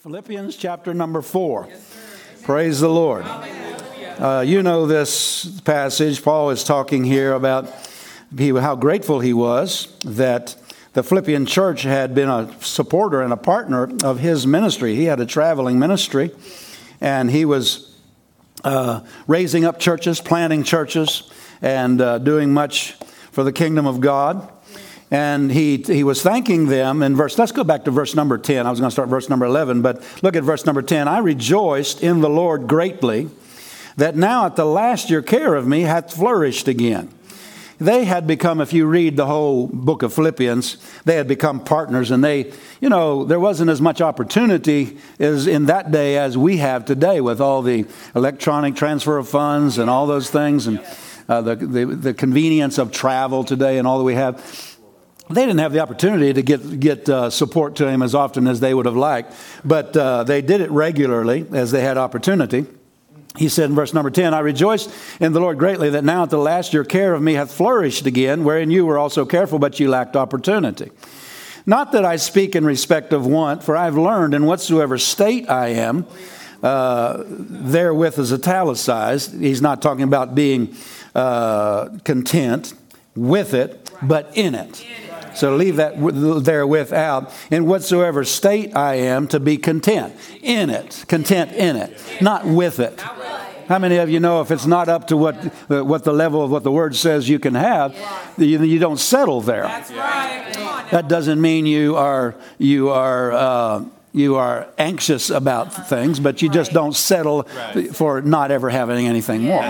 Philippians chapter number 4. Praise the Lord. You know this passage. Paul is talking here about how grateful he was that the Philippian church had been a supporter and a partner of his ministry. He had a traveling ministry, and he was raising up churches, planting churches, and doing much for the kingdom of God. And he was thanking them in let's go back to verse number 10. I was going to start verse number 11, but look at verse number 10. I rejoiced in the Lord greatly that now at the last your care of me hath flourished again. They had become, if you read the whole book of Philippians, they had become partners, and there wasn't as much opportunity as in that day as we have today with all the electronic transfer of funds and all those things, and the convenience of travel today and all that we have. They didn't have the opportunity to get support to him as often as they would have liked, but they did it regularly as they had opportunity. He said in verse number 10, I rejoiced in the Lord greatly that now at the last your care of me hath flourished again, wherein you were also careful, but you lacked opportunity. Not that I speak in respect of want, for I have learned in whatsoever state I am, therewith is italicized. He's not talking about being content with it, but in it. So leave that therewith out. In whatsoever state I am, to be content in it, not with it. How many of you know if it's not up to what the level of what the Word says you can have, you don't settle there. That's right. That doesn't mean you are anxious about things, but you just don't settle for not ever having anything more.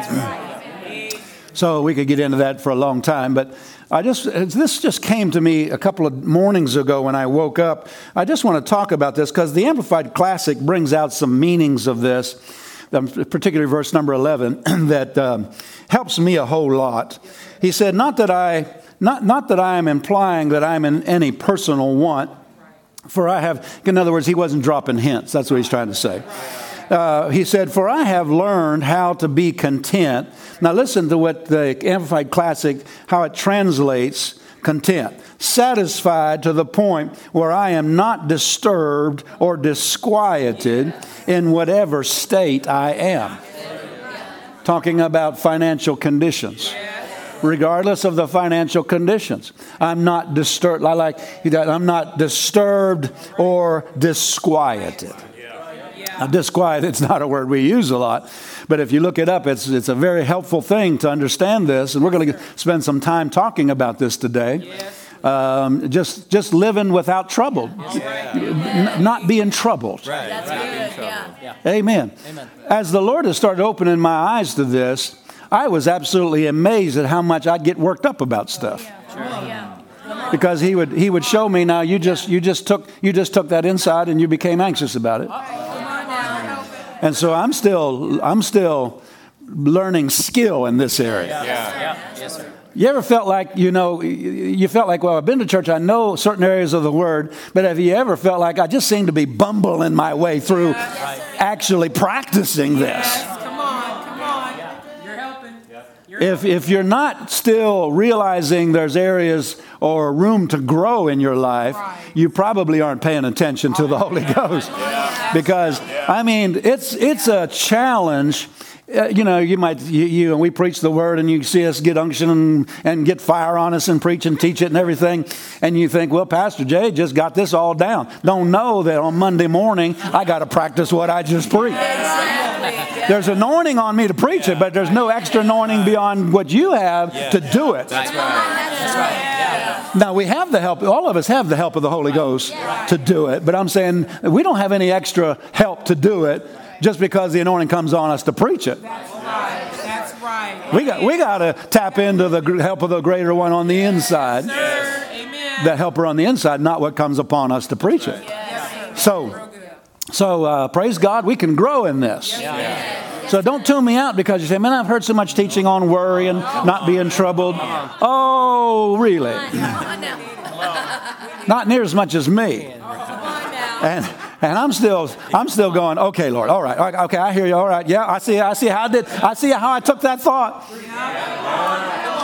So we could get into that for a long time, but this just came to me a couple of mornings ago when I woke up. I just want to talk about this because the Amplified Classic brings out some meanings of this, particularly verse number 11, that helps me a whole lot. He said, not that I am implying that I'm in any personal want, for I have, in other words, he wasn't dropping hints. That's what he's trying to say. He said, for I have learned how to be content. Now listen to what the Amplified Classic, how it translates content. Satisfied to the point where I am not disturbed or disquieted in whatever state I am. Talking about financial conditions. Regardless of the financial conditions. I'm not disturbed. I'm not disturbed or disquieted. Now, disquiet, it's not a word we use a lot, but if you look it up, it's a very helpful thing to understand this, and we're going to spend some time talking about this today. Just living without trouble, not being troubled. Right. That's good. Yeah. Amen. As the Lord has started opening my eyes to this, I was absolutely amazed at how much I'd get worked up about stuff. Because he would show me, now you just took that inside and you became anxious about it. And so I'm still learning skill in this area. Yes, sir. You ever felt like, well, I've been to church, I know certain areas of the Word, but have you ever felt like I just seem to be bumbling my way through actually practicing this? Come on. You're helping. If you're not still realizing there's areas or room to grow in your life, you probably aren't paying attention to the Holy Ghost. Because, I mean, it's a challenge. We preach the Word and you see us get unction and get fire on us and preach and teach it and everything. And you think, well, Pastor Jay just got this all down. Don't know that on Monday morning, I got to practice what I just preached. There's anointing on me to preach it, but there's no extra anointing beyond what you have to do it. That's right. Now, we have the help. All of us have the help of the Holy Ghost to do it. But I'm saying we don't have any extra help to do it just because the anointing comes on us to preach it. That's right. We got to tap into the help of the greater one on the inside. Amen. The helper on the inside, not what comes upon us to preach it. So praise God, we can grow in this. So don't tune me out because you say, man, I've heard so much teaching on worry and not being troubled. Oh, really? Not near as much as me. And I'm still going, okay, Lord, all right, okay, I hear you, all right, yeah, I see how I took that thought.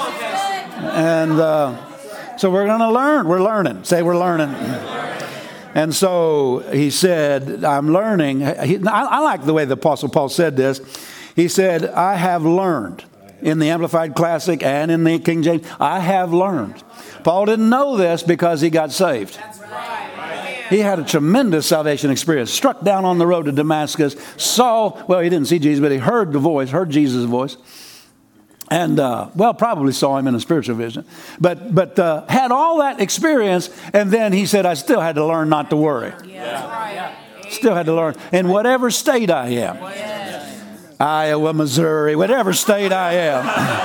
And so we're going to learn. We're learning. Say we're learning. And so he said, I'm learning. I like the way the Apostle Paul said this. He said, I have learned. In the Amplified Classic and in the King James, I have learned. Paul didn't know this because he got saved. He had a tremendous salvation experience. Struck down on the road to Damascus. Saw, well, he didn't see Jesus, but he heard the voice, heard Jesus' voice. And, probably saw him in a spiritual vision. But had all that experience, and then he said, I still had to learn not to worry. Still had to learn. In whatever state I am. Iowa, Missouri, whatever state I am.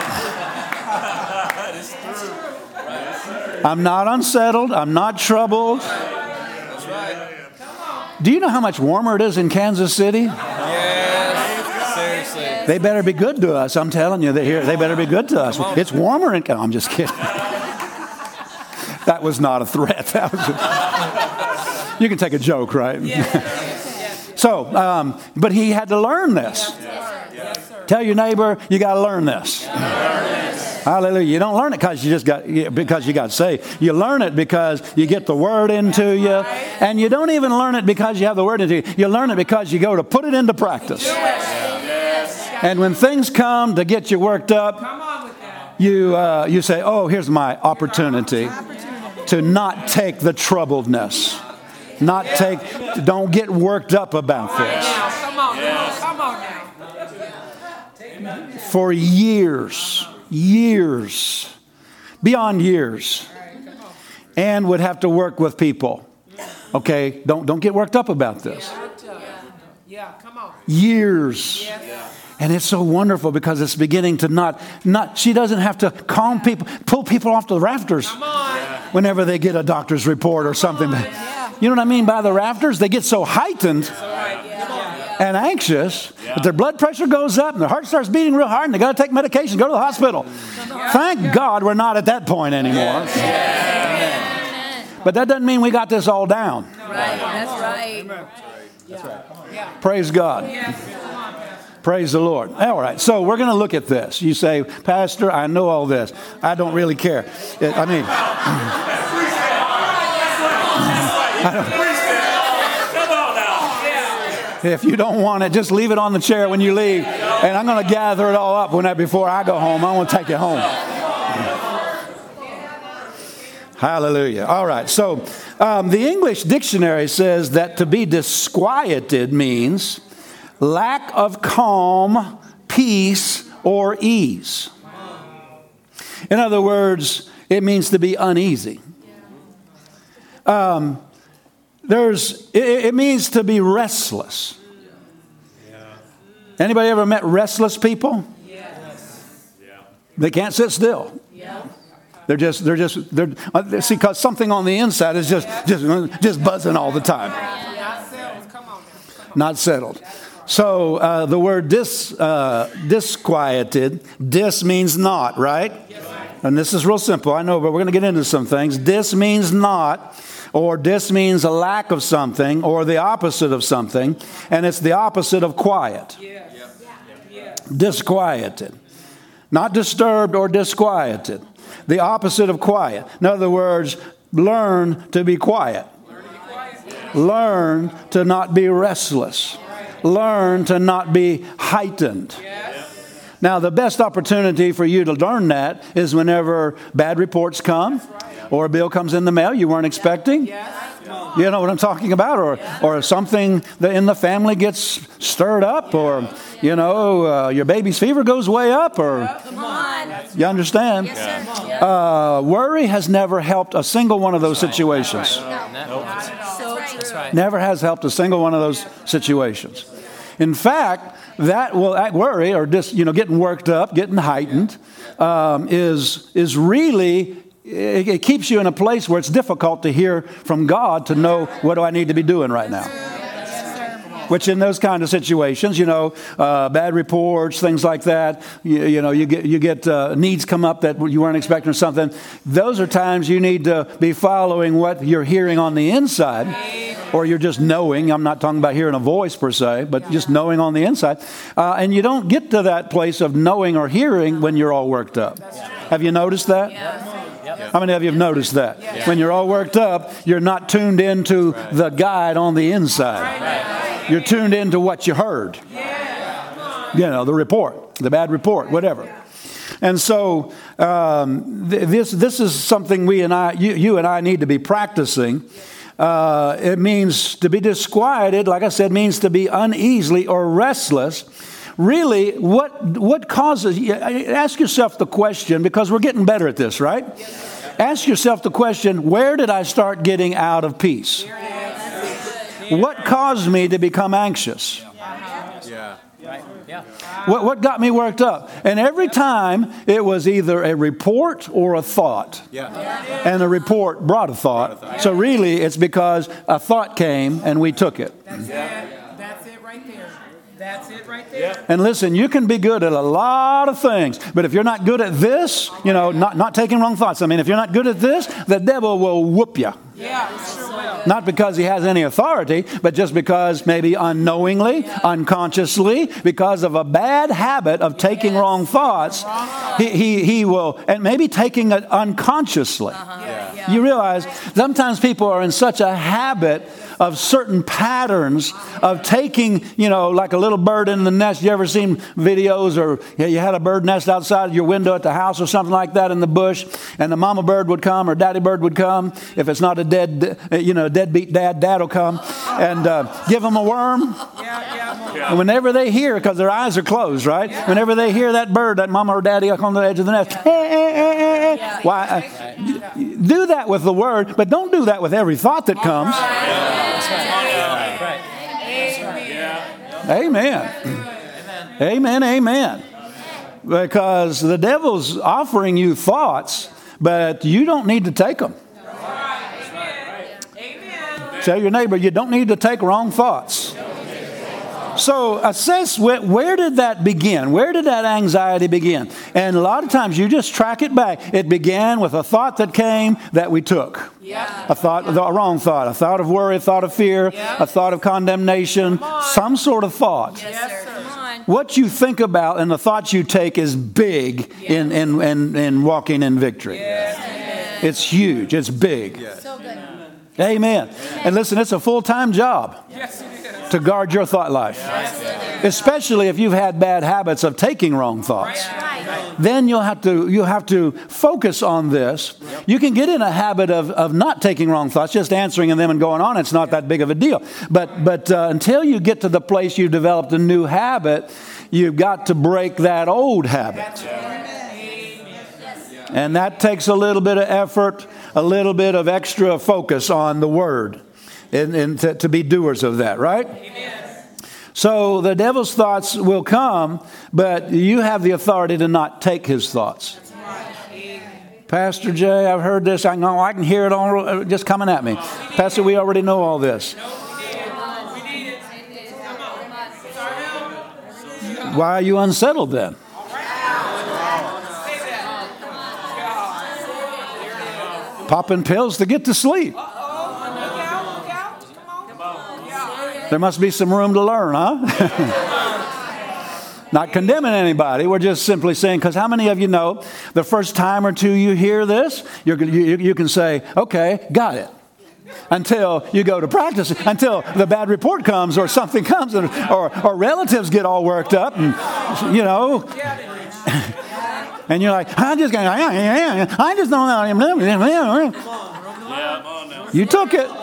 I'm not unsettled. I'm not troubled. That's right. Do you know how much warmer it is in Kansas City? Yes. Seriously. They better be good to us. I'm telling you, they better be good to us. It's warmer in... I'm just kidding. That was not a threat. That was you can take a joke, right? So, but he had to learn this. Tell your neighbor, you got to learn this. Hallelujah. You don't learn it because you got saved. You learn it because you get the word into you. And you don't even learn it because you have the word into you. You learn it because you go to put it into practice. And when things come to get you worked up, you say, oh, here's my opportunity to not take the troubledness. Don't get worked up about this. Come on now. For years, beyond years, Ann would have to work with people. Okay, don't get worked up about this. Yeah, come on. Years. And it's so wonderful because it's beginning to not, she doesn't have to calm people, pull people off the rafters whenever they get a doctor's report or something. You know what I mean by the rafters? They get so heightened and anxious that their blood pressure goes up and their heart starts beating real hard and they got to take medication, go to the hospital. Thank God we're not at that point anymore. But that doesn't mean we got this all down. That's right. Praise God. Praise the Lord. All right, so we're going to look at this. You say, Pastor, I know all this. I don't really care. If you don't want it, just leave it on the chair when you leave. And I'm going to gather it all up before I go home. I want to take it home. Hallelujah. All right. So the English dictionary says that to be disquieted means lack of calm, peace, or ease. In other words, it means to be uneasy. It means to be restless. Anybody ever met restless people? They can't sit still. They're see, because something on the inside is just buzzing all the time. Not settled. So the word disquieted, dis means not, right? And this is real simple, I know, but we're going to get into some things. Dis means not, or dis means a lack of something, or the opposite of something, and it's the opposite of quiet. Disquieted. Not disturbed or disquieted. The opposite of quiet. In other words, learn to be quiet. Learn to not be restless. Learn to not be heightened. Now, the best opportunity for you to learn that is whenever bad reports come or a bill comes in the mail you weren't expecting. You know what I'm talking about? Or something that in the family gets stirred up, or, your baby's fever goes way up, or... Come on. You understand? Worry has never helped a single one of those situations. So true. Never has helped a single one of those situations. In fact, that worry, or just getting worked up, getting heightened, is really, it keeps you in a place where it's difficult to hear from God to know what do I need to be doing right now. Which in those kind of situations, bad reports, things like that, you get needs come up that you weren't expecting or something. Those are times you need to be following what you're hearing on the inside, or you're just knowing. I'm not talking about hearing a voice per se, but just knowing on the inside. And you don't get to that place of knowing or hearing when you're all worked up. Have you noticed that? How many of you have noticed that? When you're all worked up, you're not tuned into the guide on the inside. You're tuned into what you heard. You know, the report, the bad report, whatever. And so this is something you and I need to be practicing. It means to be disquieted, like I said, means to be uneasy or restless. Really, what causes, ask yourself the question, because we're getting better at this, right? Ask yourself the question, where did I start getting out of peace? What caused me to become anxious? What got me worked up? And every time it was either a report or a thought. And the report brought a thought. So really it's because a thought came and we took it. That's it right there. That's it right there. And listen, you can be good at a lot of things, but if you're not good at this, you know, not taking wrong thoughts. I mean, if you're not good at this, the devil will whoop you. Yeah, sure will. Not because he has any authority, but just because maybe unknowingly, unconsciously, because of a bad habit of taking wrong thoughts, he will, and maybe taking it unconsciously. You realize sometimes people are in such a habit of certain patterns of taking, you know, like a little bird in the nest. You ever seen videos or you had a bird nest outside your window at the house or something like that in the bush, and the mama bird would come or daddy bird would come. If it's not a deadbeat dad will come and give them a worm. And whenever they hear, because their eyes are closed, right? Whenever they hear that bird, that mama or daddy up on the edge of the nest, why? Do that with the word, but don't do that with every thought that comes. Amen. Amen. Amen. Because the devil's offering you thoughts, but you don't need to take them. Tell your neighbor, you don't need to take wrong thoughts. So assess where did that begin? Where did that anxiety begin? And a lot of times you just track it back. It began with a thought that came that we took. A wrong thought, a thought of worry, a thought of fear, a thought of condemnation, some sort of thought. What you think about and the thoughts you take is big in walking in victory. It's huge. It's big. Amen. And listen, it's a full-time job to guard your thought life. Especially if you've had bad habits of taking wrong thoughts. Then you'll have to focus on this. You can get in a habit of not taking wrong thoughts, just answering them and going on. It's not that big of a deal. But until you get to the place you've developed a new habit, you've got to break that old habit. And that takes a little bit of effort, a little bit of extra focus on the word, and to be doers of that, right? Amen. So the devil's thoughts will come, but you have the authority to not take his thoughts. Pastor Jay, I've heard this. I know I can hear it all just coming at me. Pastor, we already know all this. Why are you unsettled then? Popping pills to get to sleep. There must be some room to learn, huh? Not condemning anybody. We're just simply saying, because how many of you know the first time or two you hear this, you can say, okay, got it. Until you go to practice, until the bad report comes or something comes, or relatives get all worked up, and you know. And you're like, I just don't know. You took it.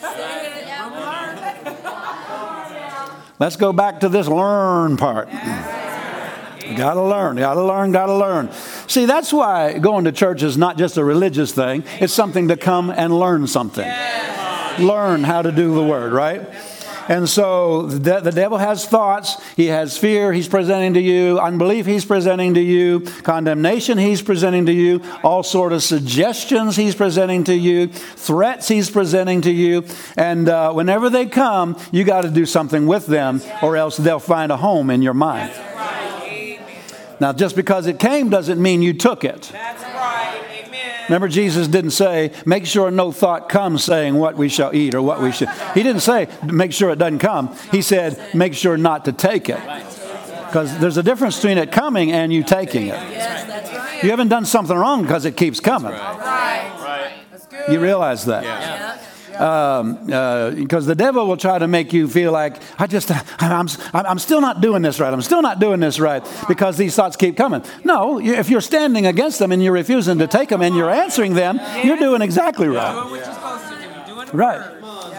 Let's go back to this learn part. Gotta learn. See, that's why going to church is not just a religious thing. It's something to come and learn something. Learn how to do the word, right? And so the devil has thoughts. He has fear he's presenting to you. Unbelief he's presenting to you. Condemnation he's presenting to you. All sort of suggestions he's presenting to you. Threats he's presenting to you. And whenever they come, you got to do something with them, or else they'll find a home in your mind. Now, just because it came doesn't mean you took it. That's right. Amen. Remember, Jesus didn't say, make sure no thought comes saying what we shall eat or what we should. He didn't say, make sure it doesn't come. He said, make sure not to take it. Because there's a difference between it coming and you taking it. Yes, that's right. You haven't done something wrong because it keeps coming. Right. That's good. You realize that? Yeah. Because the devil will try to make you feel like, I'm still not doing this right. I'm still not doing this right because these thoughts keep coming. No, if you're standing against them and you're refusing to take them and you're answering them, you're doing exactly right. Doing what you're supposed to do. Doing the Right. word.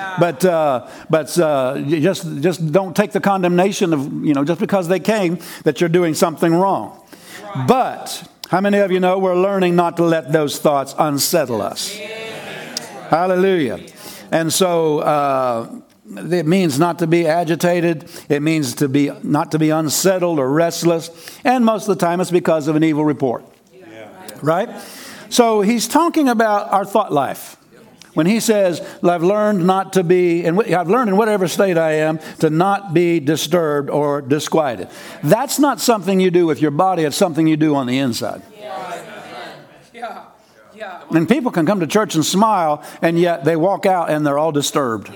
But you just don't take the condemnation of, just because they came, that you're doing something wrong. But how many of you know we're learning not to let those thoughts unsettle us? Hallelujah. And so it means not to be agitated. It means not to be unsettled or restless. And most of the time it's because of an evil report. Right? So he's talking about our thought life. When he says, I've learned not to be, and I've learned in whatever state I am, to not be disturbed or disquieted. That's not something you do with your body. It's something you do on the inside. Yeah. And people can come to church and smile, and yet they walk out and they're all disturbed.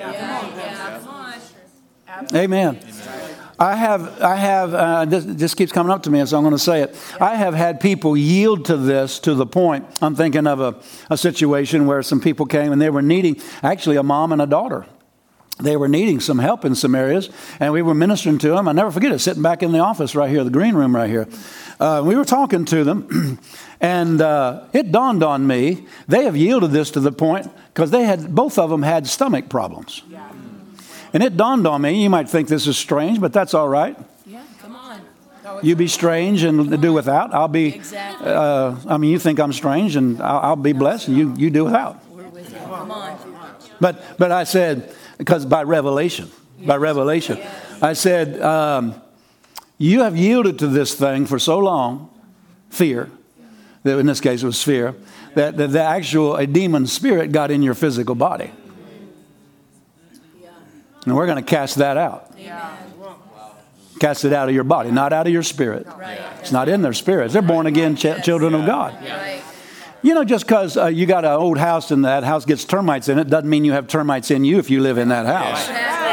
Amen. I have. This keeps coming up to me, so I'm going to say it. I have had people yield to this to the point. I'm thinking of a situation where some people came and they were needing, actually, a mom and a daughter. They were needing some help in some areas, and we were ministering to them. I never forget it, sitting back in the office right here, the green room right here. We were talking to them, and it dawned on me, they have yielded this to the point, because both of them had stomach problems. And it dawned on me, you might think this is strange, but that's all right. Yeah, come on. You be strange and do without. I'll be, Exactly. you think I'm strange, and I'll be blessed, and you do without. We're with you. Come on. But I said, because by revelation, I said, you have yielded to this thing for so long, fear, that in this case it was fear, that a demon spirit got in your physical body. And we're going to cast that out. Cast it out of your body, not out of your spirit. It's not in their spirits. They're born again children of God. Just because you got an old house and that house gets termites in it doesn't mean you have termites in you if you live in that house.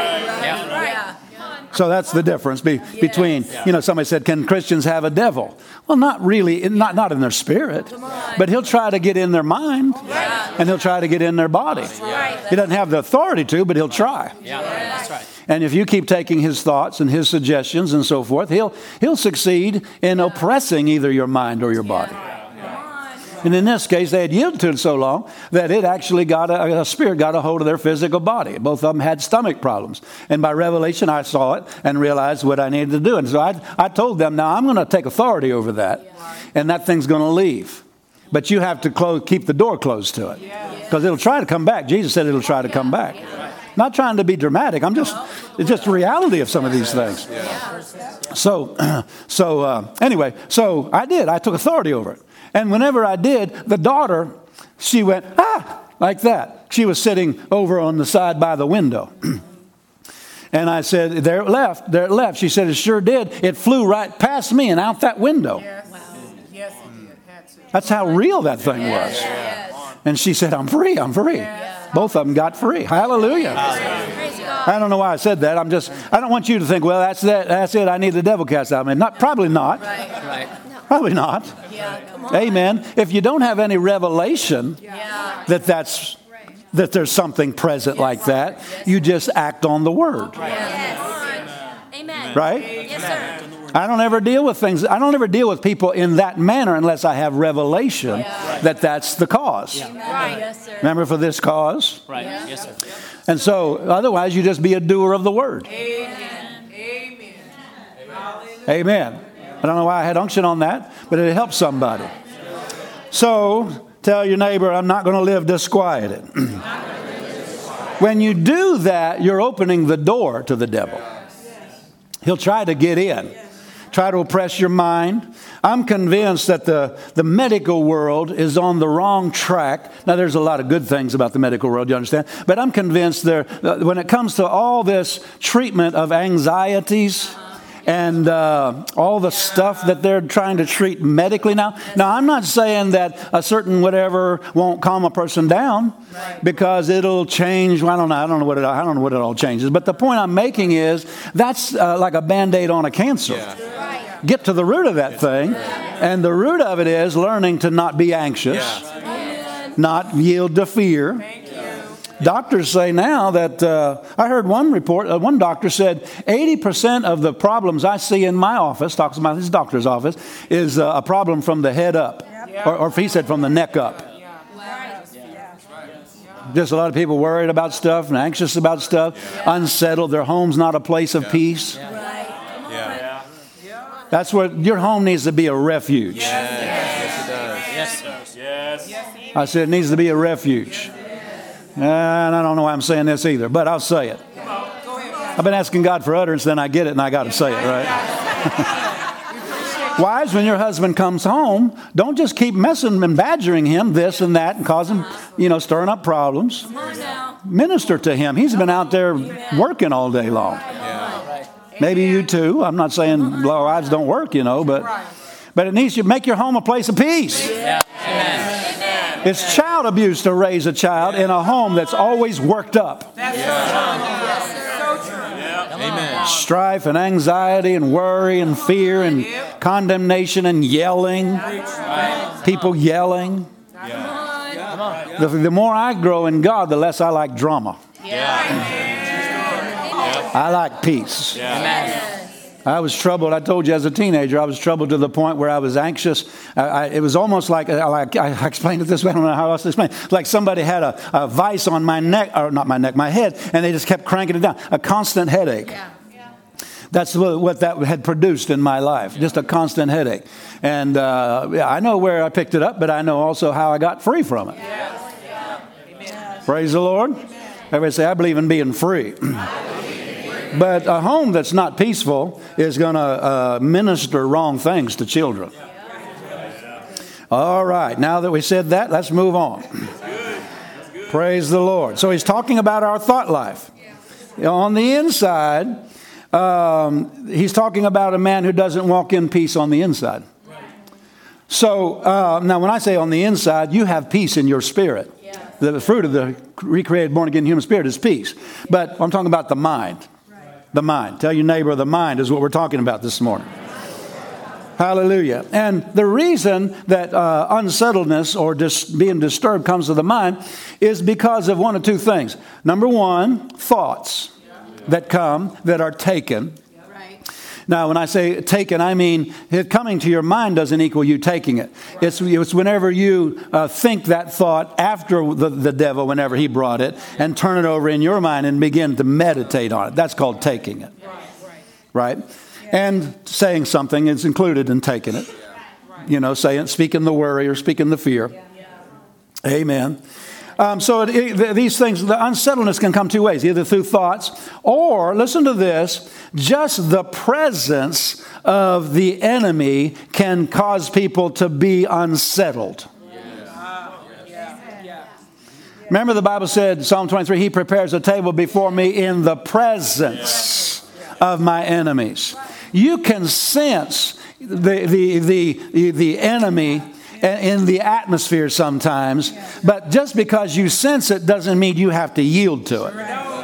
So that's the difference between, somebody said, can Christians have a devil? Well, not really, not in their spirit, but he'll try to get in their mind and he'll try to get in their body. He doesn't have the authority to, but he'll try. That's right. And if you keep taking his thoughts and his suggestions and so forth, he'll succeed in oppressing either your mind or your body. And in this case, they had yielded to it so long that it actually a spirit got a hold of their physical body. Both of them had stomach problems. And by revelation, I saw it and realized what I needed to do. And so I told them, now I'm going to take authority over that. And that thing's going to leave. But you have to keep the door closed to it. Because it'll try to come back. Jesus said it'll try to come back. Not trying to be dramatic. It's just the reality of some of these things. So anyway, so I did. I took authority over it. And whenever I did, the daughter, she went, like that. She was sitting over on the side by the window. And I said, there it left. She said, it sure did. It flew right past me and out that window. Yes, it did. Had to. That's how real that thing was. And she said, I'm free. Both of them got free. Hallelujah. I don't know why I said that. I don't want you to think, well, that's it. I need the devil cast out. Probably not. Right. Probably not. Amen. If you don't have any revelation that there's something present like that, you just act on the word. Amen. Right? Yes, sir. I don't ever deal with people in that manner unless I have revelation that that's the cause. Right. Yes, sir. Remember, for this cause? Right. Yes, sir. And so otherwise you just be a doer of the word. Amen. I don't know why I had unction on that, but it helped somebody. So tell your neighbor, I'm not going to live disquieted. When you do that, you're opening the door to the devil. He'll try to get in, try to oppress your mind. I'm convinced that the medical world is on the wrong track. Now, there's a lot of good things about the medical world, you understand? But I'm convinced when it comes to all this treatment of anxieties and all the stuff that they're trying to treat medically now. Now, I'm not saying that a certain whatever won't calm a person down because it'll change. Well, I don't know what it all changes. But the point I'm making is that's like a Band-Aid on a cancer. Get to the root of that thing, And the root of it is learning to not be anxious, not yield to fear. Thank you. Doctors say now that, I heard one report, one doctor said 80% of the problems I see in my office, talks about his doctor's office, is a problem from the head up. Or if he said from the neck up. Just a lot of people worried about stuff and anxious about stuff, unsettled. Their home's not a place of peace. That's what your home needs to be, a refuge. Yes, it does. Yes, sir. I said it needs to be a refuge. And I don't know why I'm saying this either, but I'll say it. I've been asking God for utterance, then I get it and I got to say it, right? Wives, when your husband comes home, don't just keep messing and badgering him this and that and causing, stirring up problems. Come on now. Minister to him. He's been out there working all day long. Maybe you too. I'm not saying wives don't work, but it needs to make your home a place of peace. Yeah. Amen. It's child abuse to raise a child in a home that's always worked up. That's so true. Amen. Strife and anxiety and worry and fear and condemnation and yelling. People yelling. The more I grow in God, the less I like drama. I like peace. Amen. I was troubled. I told you as a teenager, I was troubled to the point where I was anxious. It was almost like I explained it this way. I don't know how else to explain it. Like somebody had a vice on my neck, or not my neck, my head, and they just kept cranking it down. A constant headache. That's what that had produced in my life, just a constant headache. And I know where I picked it up, but I know also how I got free from it. Praise the Lord. Everybody say, I believe in being free. But a home that's not peaceful is going to minister wrong things to children. All right. Now that we said that, let's move on. Praise the Lord. So he's talking about our thought life. On the inside, he's talking about a man who doesn't walk in peace on the inside. So now when I say on the inside, you have peace in your spirit. The fruit of the recreated, born-again human spirit is peace. But I'm talking about the mind. The mind. Tell your neighbor the mind is what we're talking about this morning. Hallelujah. And the reason that unsettledness or being disturbed comes to the mind is because of one of two things. Number one, thoughts that come that are taken. Now, when I say taken, I mean it coming to your mind doesn't equal you taking it. It's whenever you think that thought after the devil, whenever he brought it, and turn it over in your mind and begin to meditate on it. That's called taking it. Right? And saying something is included in taking it. Speaking the worry or speaking the fear. Amen. So these things, the unsettledness can come two ways, either through thoughts or, listen to this, just the presence of the enemy can cause people to be unsettled. Remember the Bible said, Psalm 23, he prepares a table before me in the presence of my enemies. You can sense the enemy in the atmosphere sometimes, but just because you sense it doesn't mean you have to yield to it. No,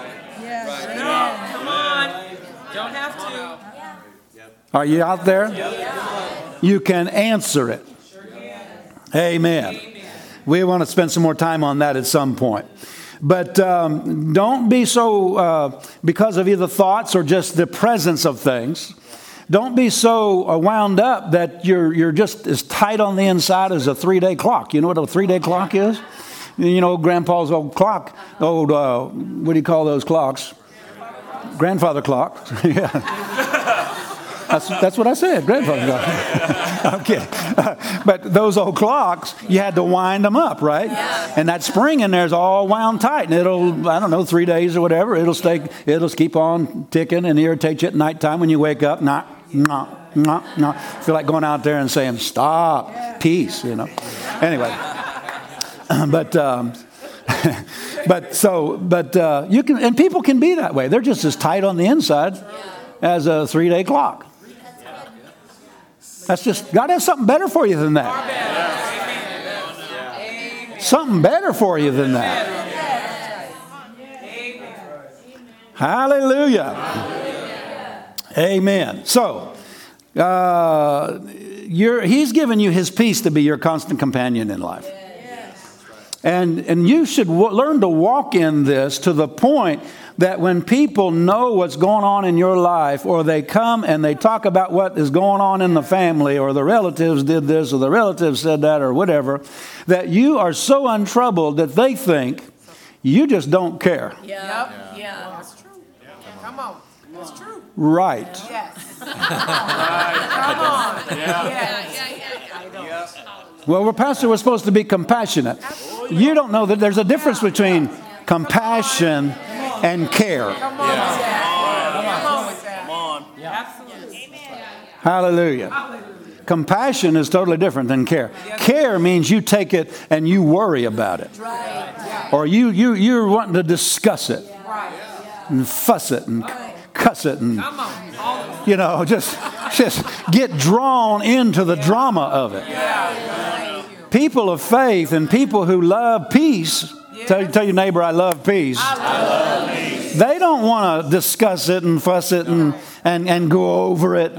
come on. Don't have to. Are you out there? You can answer it. Amen. We want to spend some more time on that at some point. But don't be so, because of either thoughts or just the presence of things, don't be so wound up that you're just as tight on the inside as a 3-day clock. You know what a 3-day clock is? Grandpa's old clock, what do you call those clocks? Grandfather clock. Yeah. That's what I said, grandfather clock. I'm kidding. But those old clocks, you had to wind them up, right? Yeah. And that spring in there is all wound tight. And it'll, 3 days or whatever, it'll keep on ticking and irritate you at nighttime when you wake up. No. Feel like going out there and saying, stop, peace, Anyway. But you can, and people can be that way. They're just as tight on the inside as a 3-day clock. That's just, God has something better for you than that. Something better for you than that. Hallelujah. Amen. So, He's given you his peace to be your constant companion in life. And you should learn to walk in this to the point that when people know what's going on in your life, or they come and they talk about what is going on in the family, or the relatives did this, or the relatives said that, or whatever, that you are so untroubled that they think you just don't care. Yeah. That's true. Come on. That's true. Right. Yes. Come on. Yeah. Well, Pastor, we're supposed to be compassionate. You don't know that there's a difference between compassion and care. Come on with that. Come on with that. Come on. Absolutely. Hallelujah. Compassion is totally different than care. Care means you take it and you worry about it. Or you're wanting to discuss it. And fuss it and cuss it and, just get drawn into the drama of it. People of faith and people who love peace, tell your neighbor, I love peace. They don't want to discuss it and fuss it and go over it.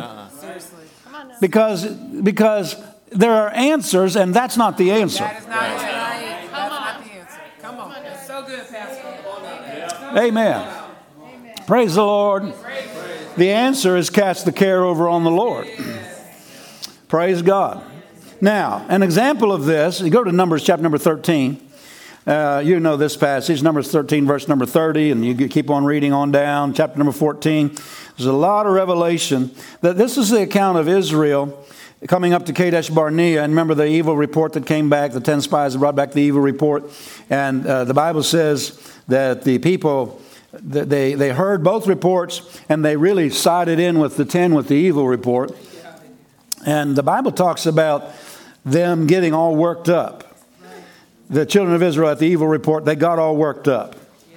Because there are answers, and that's not the answer. That is not it. That's not the answer. Come on. That's so good, Pastor. Amen. Praise the Lord. The answer is cast the care over on the Lord. Praise God. Now, an example of this, you go to Numbers chapter number 13. You know this passage, Numbers 13, verse number 30, and you keep on reading on down. Chapter number 14, there's a lot of revelation that this is the account of Israel coming up to Kadesh Barnea. And remember the evil report that came back, the 10 spies that brought back the evil report. And the Bible says that the people, they heard both reports, and they really sided in with the 10 with the evil report. And the Bible talks about them getting all worked up. The children of Israel at the evil report, they got all worked up.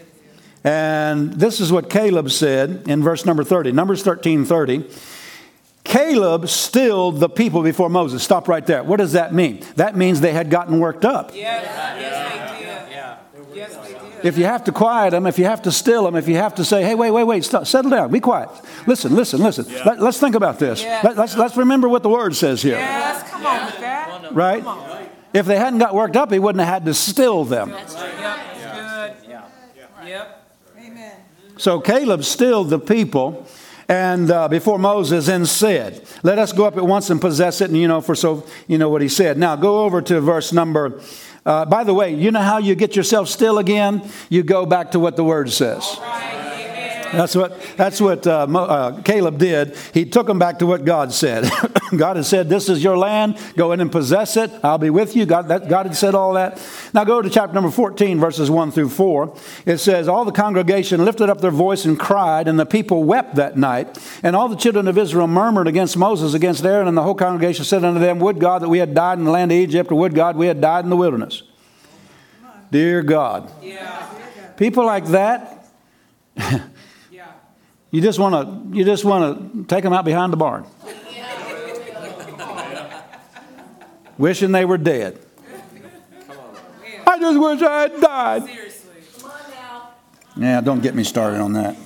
And this is what Caleb said in verse number 30. Numbers 13:30. Caleb stilled the people before Moses. Stop right there. What does that mean? That means they had gotten worked up. Yes, they did. Yes, they did. If you have to quiet them, if you have to still them, if you have to say, hey, wait, stop, settle down, be quiet. Listen. Yeah. Let's think about this. Yes. Let's remember what the Word says here. Yes, come on with that. Right? Come on. If they hadn't got worked up, he wouldn't have had to still them. Yep, good. Yep. Amen. So Caleb stilled the people and before Moses and said, let us go up at once and possess it. And you know what he said. Now go over to verse number, by the way, you know how you get yourself still again? You go back to what the Word says. That's what Caleb did. He took them back to what God said. God had said, this is your land. Go in and possess it. I'll be with you. God had said all that. Now go to chapter number 14, verses 1 through 4. It says, all the congregation lifted up their voice and cried, and the people wept that night. And all the children of Israel murmured against Moses, against Aaron, and the whole congregation said unto them, would God that we had died in the land of Egypt, or would God we had died in the wilderness. Dear God. People like that, You just want to take them out behind the barn. Wishing they were dead. I just wish I had died. Seriously. Come on now. Yeah, don't get me started on that.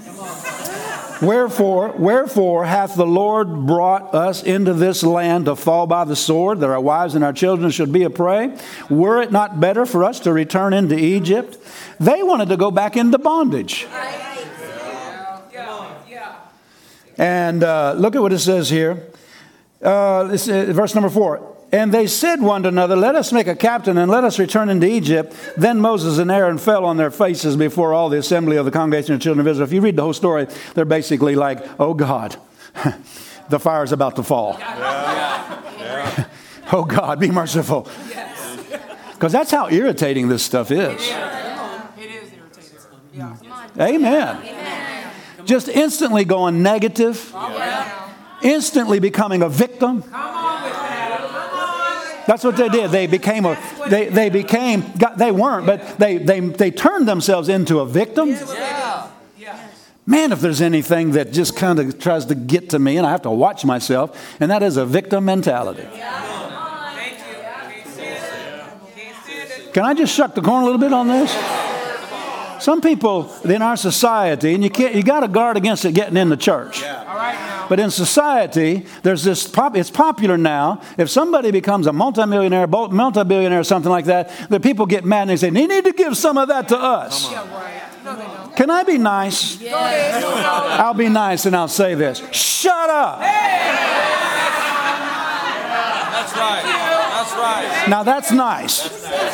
Wherefore hath the Lord brought us into this land to fall by the sword, that our wives and our children should be a prey? Were it not better for us to return into Egypt? They wanted to go back into bondage. And look at what it says here. Verse number 4. And they said one to another, let us make a captain and let us return into Egypt. Then Moses and Aaron fell on their faces before all the assembly of the congregation of the children of Israel. If you read the whole story, they're basically like, oh God, the fire's about to fall. Oh God, be merciful. Because that's how irritating this stuff is. It is irritating. Amen. Just instantly going negative. Instantly becoming a victim. That's what they did. They became they weren't, but they turned themselves into a victim. Man, if there's anything that just kind of tries to get to me, and I have to watch myself, and that is a victim mentality. Can I just shuck the corn a little bit on this? Some people in our society, and you got to guard against it getting in the church. All right now. But in society, there's this, it's popular now. If somebody becomes a multimillionaire, multi-billionaire, something like that, the people get mad and they say, they need to give some of that to us. Can I be nice? Yes. I'll be nice and I'll say this. Shut up. That's right. That's right. Now that's nice.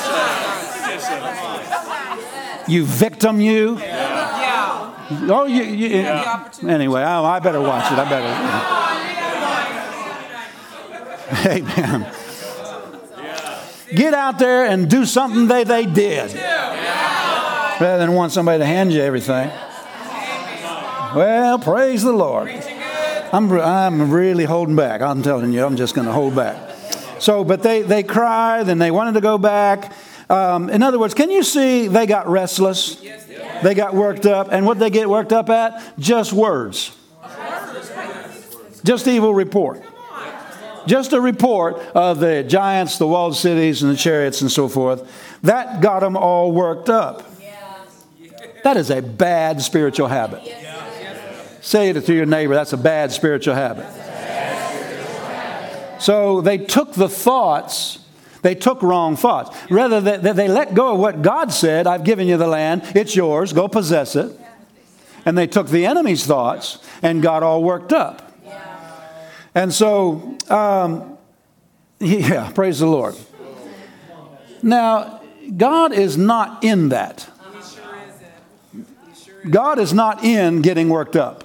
You victim, you. Oh, anyway, I better watch it. I better. Amen. Get out there and do something they did, rather than want somebody to hand you everything. Well, praise the Lord. I'm really holding back. I'm telling you, I'm just going to hold back. So, but they cried and they wanted to go back. In other words, can you see they got restless? They got worked up. And what they get worked up at? Just words. Just evil report. Just a report of the giants, the walled cities, and the chariots and so forth. That got them all worked up. That is a bad spiritual habit. Say it to your neighbor, that's a bad spiritual habit. So they took the thoughts, they took wrong thoughts. Rather, they let go of what God said, I've given you the land, it's yours, go possess it. And they took the enemy's thoughts and got all worked up. And so, praise the Lord. Now, God is not in that. God is not in getting worked up.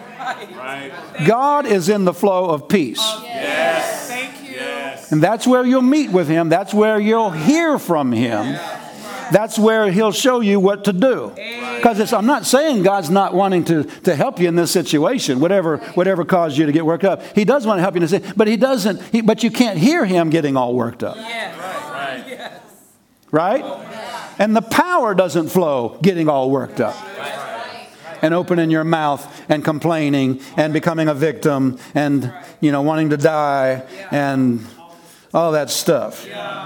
God is in the flow of peace. Yes. Thank you. Yes. And that's where you'll meet with Him. That's where you'll hear from Him. That's where He'll show you what to do. Because I'm not saying God's not wanting to help you in this situation, whatever caused you to get worked up. He does want to help you in this, but He doesn't. But you can't hear Him getting all worked up. Right. Yes. Right? And the power doesn't flow getting all worked up. And opening your mouth and complaining and becoming a victim and, wanting to die and all that stuff.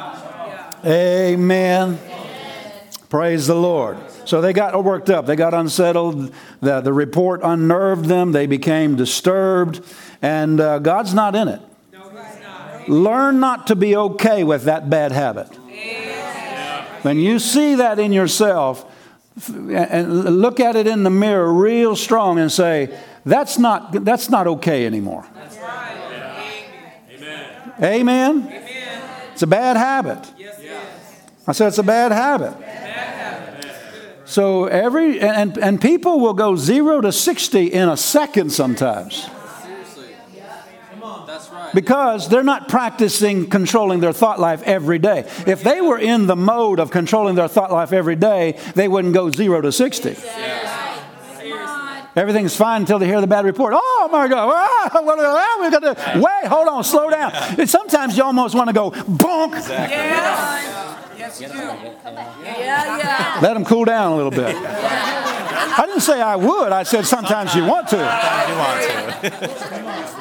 Amen. Praise the Lord. So they got worked up. They got unsettled. The report unnerved them. They became disturbed. And God's not in it. Learn not to be okay with that bad habit. When you see that in yourself, and look at it in the mirror real strong and say, that's not okay anymore. That's right. Amen. It's a bad habit. I said it's a bad habit. So and people will go 0 to 60 in a second sometimes. Because they're not practicing controlling their thought life every day. If they were in the mode of controlling their thought life every day, they wouldn't go 0 to 60. Everything's fine until they hear the bad report. Oh my God! What are we gonna do? Wait, hold on, slow down. Sometimes you almost want to go bonk. Exactly. Yes, you do. Yeah. Let them cool down a little bit. I didn't say I would. I said sometimes you want to. You want to.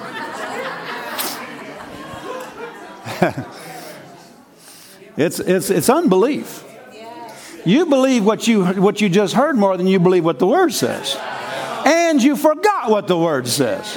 It's unbelief. You believe what you just heard more than you believe what the Word says. And you forgot what the Word says.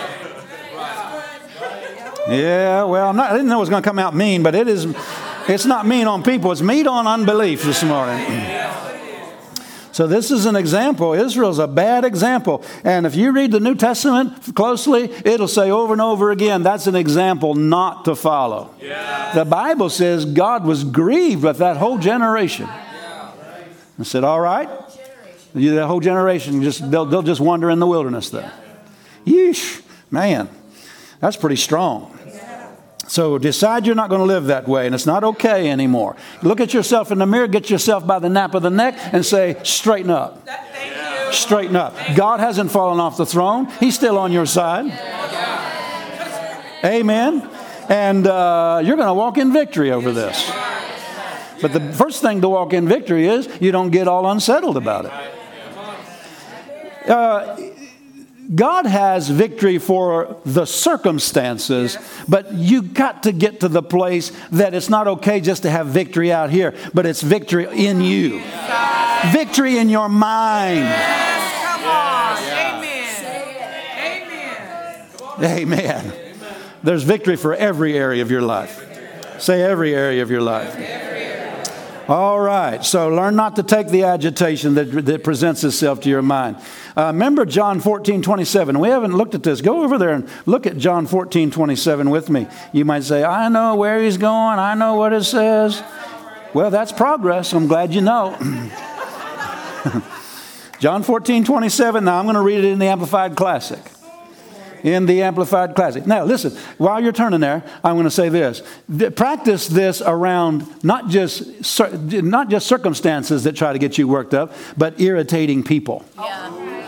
Yeah, well, I didn't know it was going to come out mean, but it's not mean on people. It's mean on unbelief this morning. So this is an example. Israel's a bad example. And if you read the New Testament closely, it'll say over and over again, that's an example not to follow. Yeah. The Bible says God was grieved with that whole generation. And said, all right, that whole generation, they'll just wander in the wilderness then. Yeesh, man, that's pretty strong. So decide you're not going to live that way, and it's not okay anymore. Look at yourself in the mirror, get yourself by the nape of the neck, and say, straighten up. Straighten up. God hasn't fallen off the throne. He's still on your side. Amen. And you're going to walk in victory over this. But the first thing to walk in victory is you don't get all unsettled about it. God has victory for the circumstances, but you got to get to the place that it's not okay just to have victory out here, but it's victory in you. Victory in your mind. Come on. Amen. Amen. There's victory for every area of your life. Say every area of your life. All right. So learn not to take the agitation that presents itself to your mind. Remember John 14:27. We haven't looked at this. Go over there and look at John 14:27 with me. You might say, I know where he's going. I know what it says. Well, that's progress. I'm glad you know. John 14:27. Now I'm going to read it in the Amplified Classic. In the Amplified Classic. Now, listen, while you're turning there, I'm going to say this. Practice this around not just circumstances that try to get you worked up, but irritating people. Yeah.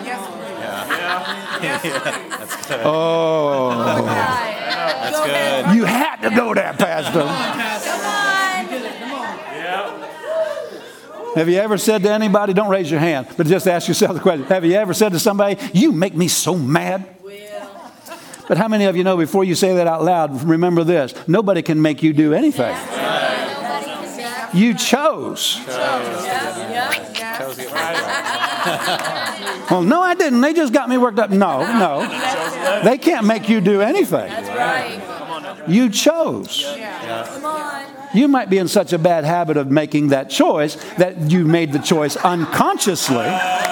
That's good. Oh. That's good. You had to go there, Pastor. Have you ever said to anybody, don't raise your hand, but just ask yourself the question, have you ever said to somebody, you make me so mad? But how many of you know before you say that out loud, remember this, nobody can make you do anything. You chose. Well, no, I didn't. They just got me worked up. No. They can't make you do anything. You chose. You might be in such a bad habit of making that choice that you made the choice unconsciously.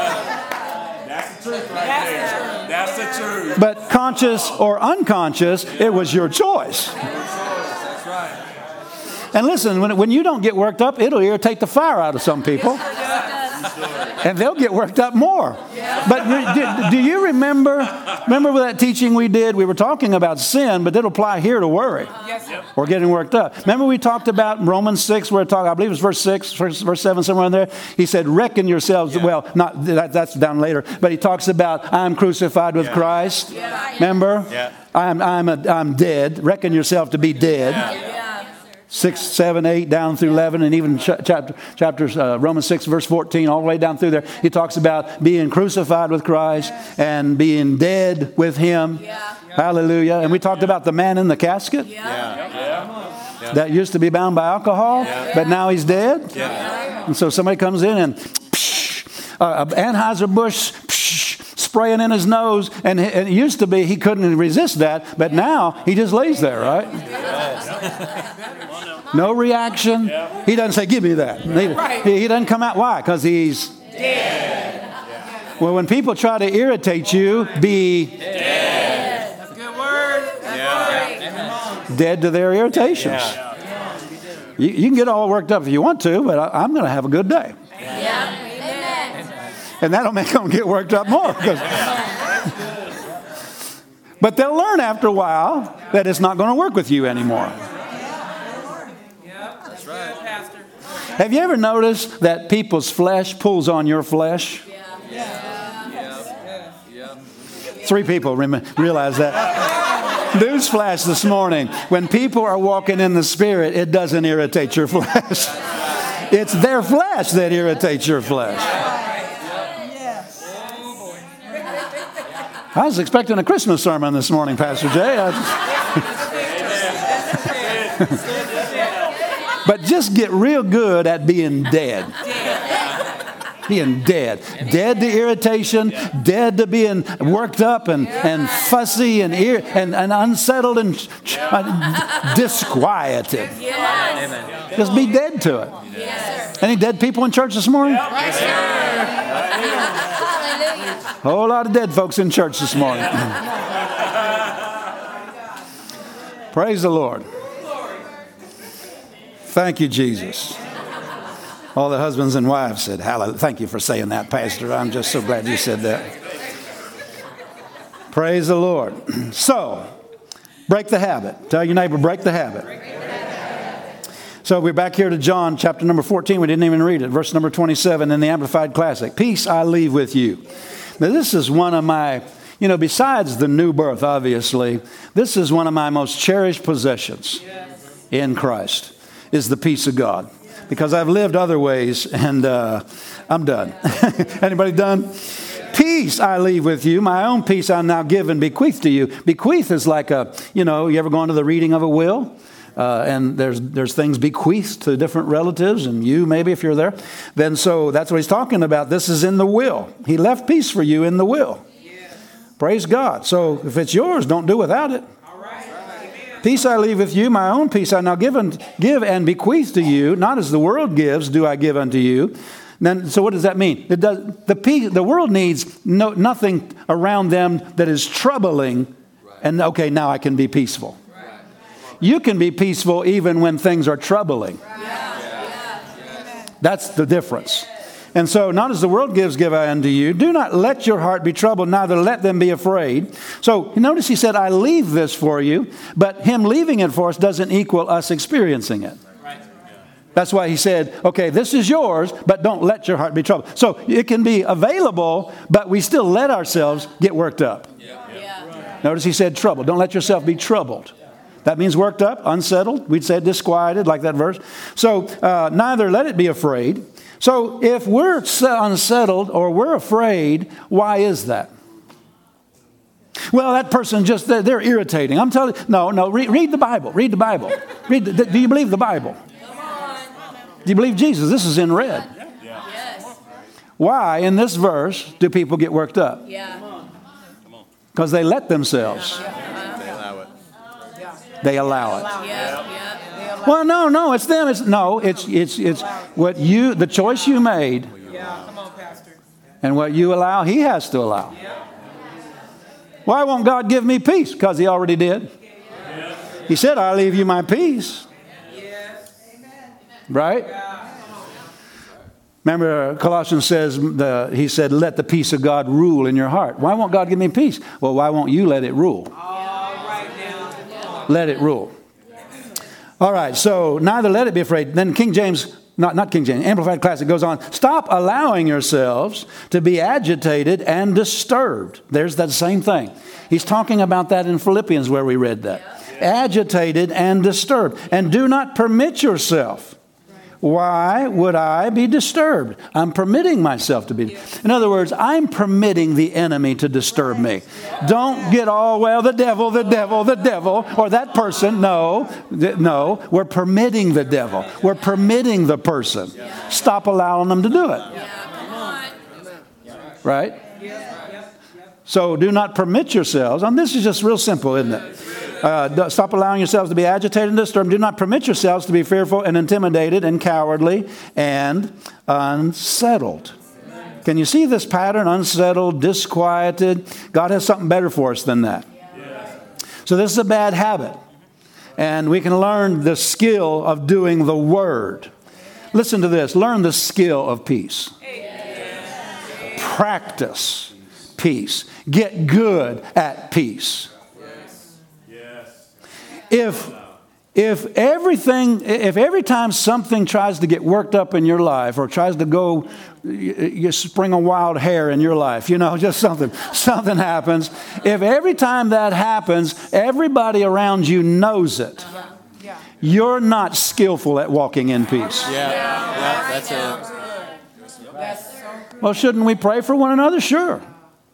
That's the truth. But conscious or unconscious, it was your choice. That's right. And listen, when you don't get worked up, it'll irritate the fire out of some people. And they'll get worked up more. But do you remember with that teaching we did? We were talking about sin, but it'll apply here to worry or getting worked up. Remember we talked about Romans 6, where I believe it was verse 6, verse 7, somewhere in there. He said, reckon yourselves. Yeah. Well, not that's down later. But he talks about, I'm crucified with Christ. Remember? Yeah. I'm dead. Reckon yourself to be dead. Yeah. 6, 7, 8, down through 11, and even chapters Romans 6, verse 14, all the way down through there. He talks about being crucified with Christ and being dead with Him. Yeah. Hallelujah. And we talked about the man in the casket that used to be bound by alcohol, but now he's dead. Yeah. And so somebody comes in and Anheuser-Busch spraying in his nose, and it used to be he couldn't resist that, but now he just lays there, right? No reaction. He doesn't say, give me that. He doesn't come out. Why? Because he's dead. Well, when people try to irritate you, be dead. That's a good word. Dead to their irritations. You can get all worked up if you want to, but I'm going to have a good day. And that'll make them get worked up more. But they'll learn after a while that it's not going to work with you anymore. That's right, Pastor. Have you ever noticed that people's flesh pulls on your flesh? Yeah. 3 people realize that. Newsflash this morning. When people are walking in the Spirit, it doesn't irritate your flesh. It's their flesh that irritates your flesh. I was expecting a Christmas sermon this morning, Pastor Jay. But just get real good at being dead. Being dead. Dead to irritation, dead to being worked up and fussy and unsettled and disquieted. Just be dead to it. Any dead people in church this morning? Whole lot of dead folks in church this morning. Praise the Lord. Thank you, Jesus. All the husbands and wives said, hallelujah. Thank you for saying that, Pastor. I'm just so glad you said that. Praise the Lord. So, break the habit. Tell your neighbor, break the habit. So we're back here to John chapter number 14. We didn't even read it. Verse number 27 in the Amplified Classic. Peace I leave with you. Now this is one of my, besides the new birth, obviously, this is one of my most cherished possessions in Christ, is the peace of God. Because I've lived other ways, and I'm done. Anybody done? Peace I leave with you. My own peace I now give and bequeath to you. Bequeath is like you ever gone to the reading of a will? And there's things bequeathed to different relatives, and you maybe if you're there. Then so that's what he's talking about. This is in the will. He left peace for you in the will. Praise God. So if it's yours, don't do without it. Peace I leave with you, my own peace I now give and bequeath to you. Not as the world gives, do I give unto you. Then, so what does that mean? The world needs nothing around them that is troubling. And okay, now I can be peaceful. You can be peaceful even when things are troubling. That's the difference. And so, not as the world gives, give I unto you. Do not let your heart be troubled, neither let them be afraid. So, notice he said, I leave this for you. But him leaving it for us doesn't equal us experiencing it. That's why he said, okay, this is yours, but don't let your heart be troubled. So, it can be available, but we still let ourselves get worked up. Notice he said troubled. Don't let yourself be troubled. That means worked up, unsettled. We'd say disquieted, like that verse. So, neither let it be afraid. So if we're unsettled or we're afraid, why is that? Well, that person they're irritating. I'm telling you, no, read the Bible. Read the Bible. Do you believe the Bible? Do you believe Jesus? This is in red. Yes. Why, in this verse, do people get worked up? Because they let themselves. They allow it. Well, no, it's them. It's what the choice you made, and what you allow, He has to allow. Why won't God give me peace? Because He already did. He said, "I'll leave you my peace." Right? Remember, Colossians says, He said, "Let the peace of God rule in your heart." Why won't God give me peace? Well, why won't you let it rule? Let it rule. All right, so neither let it be afraid. Then King James, not King James, Amplified Classic goes on, stop allowing yourselves to be agitated and disturbed. There's that same thing. He's talking about that in Philippians where we read that. Agitated and disturbed. And do not permit yourself. Why would I be disturbed? I'm permitting myself to be. In other words, I'm permitting the enemy to disturb me. Don't get all, well, the devil, or that person. No, we're permitting the devil. We're permitting the person. Stop allowing them to do it. Right? So do not permit yourselves. And this is just real simple, isn't it? Stop allowing yourselves to be agitated and disturbed. Do not permit yourselves to be fearful and intimidated and cowardly and unsettled. Can you see this pattern? Unsettled, disquieted. God has something better for us than that. So this is a bad habit. And we can learn the skill of doing the Word. Listen to this. Learn the skill of peace. Practice peace. Get good at peace. If every time something tries to get worked up in your life or tries to go, you spring a wild hair in your life, just something happens. If every time that happens, everybody around you knows it, you're not skillful at walking in peace. Yeah, that's it. Well, shouldn't we pray for one another? Sure.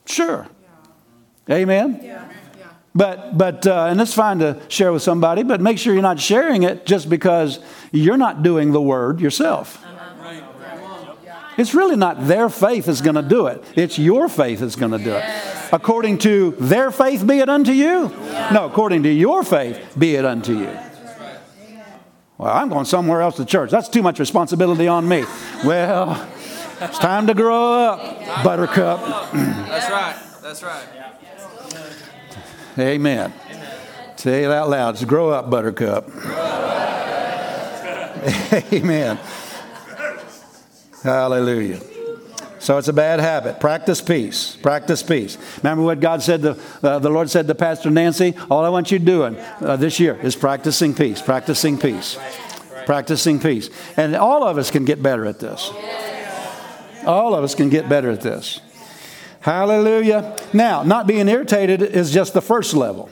Amen. But and it's fine to share with somebody, but make sure you're not sharing it just because you're not doing the Word yourself. It's really not their faith that's going to do it. It's your faith that's going to do it. According to their faith be it unto you? No, according to your faith be it unto you. Well, I'm going somewhere else to church. That's too much responsibility on me. Well, it's time to grow up, buttercup. That's right. Amen. Say it out loud. Just grow up, buttercup. Amen. Hallelujah. So it's a bad habit. Practice peace. Practice peace. Remember what God said, the Lord said to Pastor Nancy, all I want you doing this year is practicing peace. Practicing peace. Practicing peace. And all of us can get better at this. All of us can get better at this. Hallelujah. Now, not being irritated is just the first level.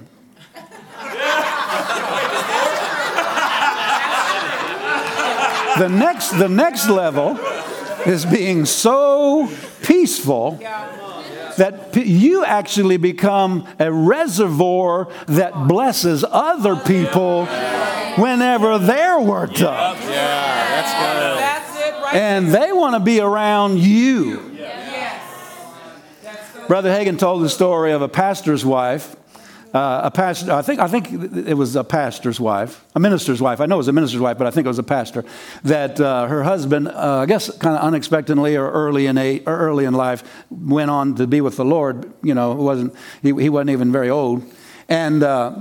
The next level is being so peaceful that you actually become a reservoir that blesses other people whenever they're worked up. Yeah, that's good. That's it right And they want to be around you. Brother Hagin told the story of a pastor's wife. A pastor, I think it was a pastor's wife, a minister's wife. I know it was a minister's wife, but I think it was a pastor. That her husband, I guess, kind of unexpectedly or early in life, went on to be with the Lord. You know, he wasn't even very old, and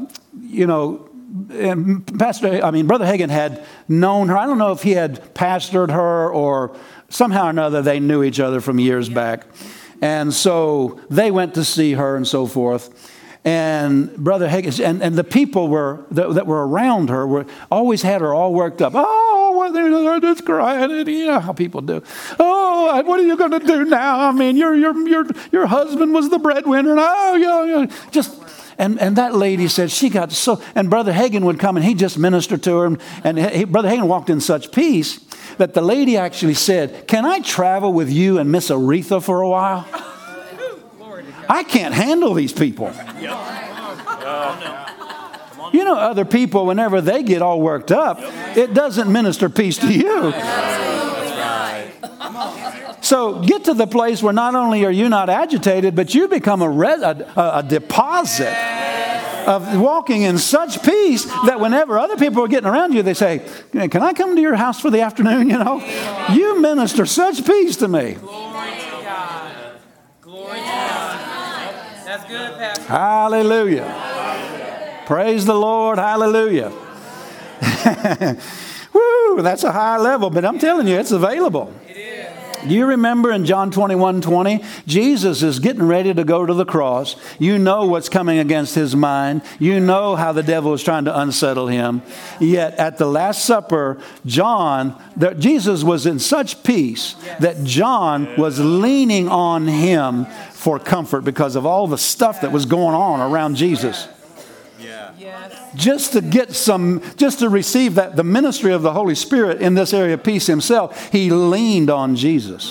Brother Hagin had known her. I don't know if he had pastored her or somehow or another they knew each other from years back, and so they went to see her and so forth. And Brother Hagin and the people that were around her always had her all worked up. Oh, well, they're just crying. And you know how people do. Oh, what are you going to do now? I mean, your husband was the breadwinner. And, oh, just. And that lady said she got so. And Brother Hagin would come and he'd just minister to her. And Brother Hagin walked in such peace that the lady actually said, "Can I travel with you and Miss Aretha for a while? I can't handle these people." You know, other people, whenever they get all worked up, it doesn't minister peace to you. So get to the place where not only are you not agitated, but you become a deposit of walking in such peace that whenever other people are getting around you, they say, "Can I come to your house for the afternoon?" You know, you minister such peace to me. That's good, Pastor. Hallelujah. Praise the Lord. Hallelujah. Woo, that's a high level, but I'm telling you, it's available. Do you remember in John 21:20, Jesus is getting ready to go to the cross. You know what's coming against his mind. You know how the devil is trying to unsettle him. Yet at the Last Supper, Jesus was in such peace that John was leaning on him for comfort because of all the stuff that was going on around Jesus. Just to receive the ministry of the Holy Spirit in this area of peace himself, he leaned on Jesus.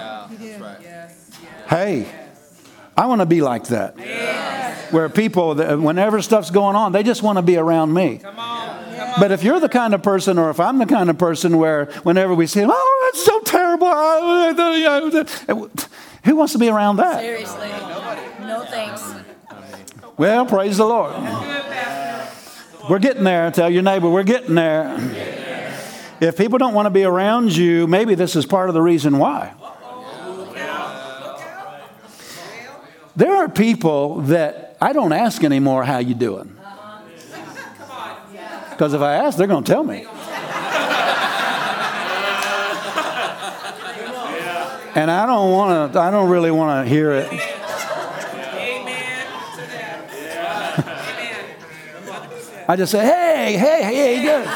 Hey, I want to be like that. Where people, whenever stuff's going on, they just want to be around me. But if you're the kind of person, or if I'm the kind of person where whenever we see him, "Oh, that's so terrible," who wants to be around that? Seriously. No thanks. Well, praise the Lord. We're getting there. Tell your neighbor, we're getting there. If people don't want to be around you, maybe this is part of the reason why. There are people that I don't ask anymore, "How you doing?" Because if I ask, they're going to tell me. And I don't really want to hear it. I just say, hey, good.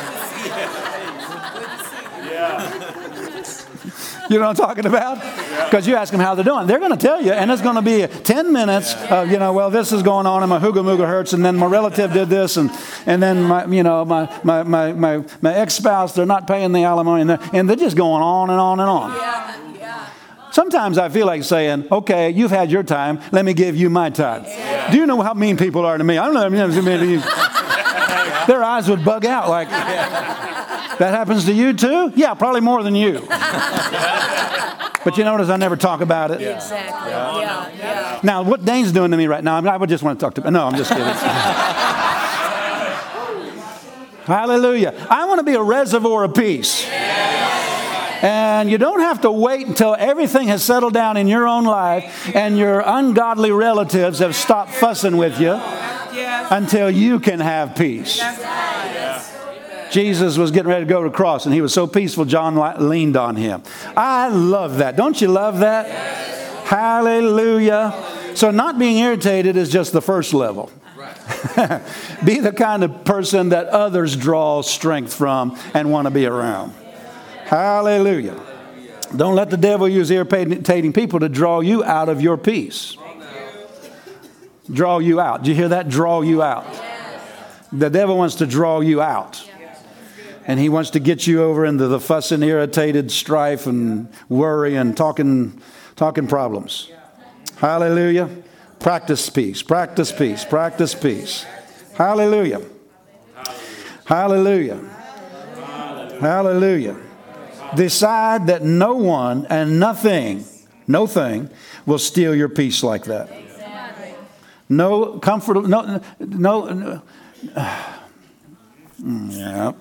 You know what I'm talking about? Because you ask them how they're doing. They're going to tell you, and it's going to be 10 minutes of, well, this is going on, and my hooga mooga hurts, and then my relative did this, and then my ex-spouse, they're not paying the alimony, and they're just going on and on and on. Sometimes I feel like saying, "Okay, you've had your time. Let me give you my time." Do you know how mean people are to me? I don't know. Their eyes would bug out like, "That happens to you too?" Yeah, probably more than you. But you notice I never talk about it. Exactly. Yeah. Now, what Dane's doing to me right now, I would just want to talk to him. No, I'm just kidding. Hallelujah. I want to be a reservoir of peace. And you don't have to wait until everything has settled down in your own life and your ungodly relatives have stopped fussing with you until you can have peace. Jesus was getting ready to go to the cross, and he was so peaceful, John leaned on him. I love that. Don't you love that? Hallelujah. So not being irritated is just the first level. Be the kind of person that others draw strength from and want to be around. Hallelujah. Don't let the devil use irritating people to draw you out of your peace. Draw you out. Did you hear that? Draw you out. The devil wants to draw you out. And he wants to get you over into the fuss and irritated strife and worry and talking problems. Hallelujah. Practice peace. Practice peace. Practice peace. Hallelujah. Hallelujah. Hallelujah. Decide that no one and nothing no thing will steal your peace like that. No comfort, no. Yeah.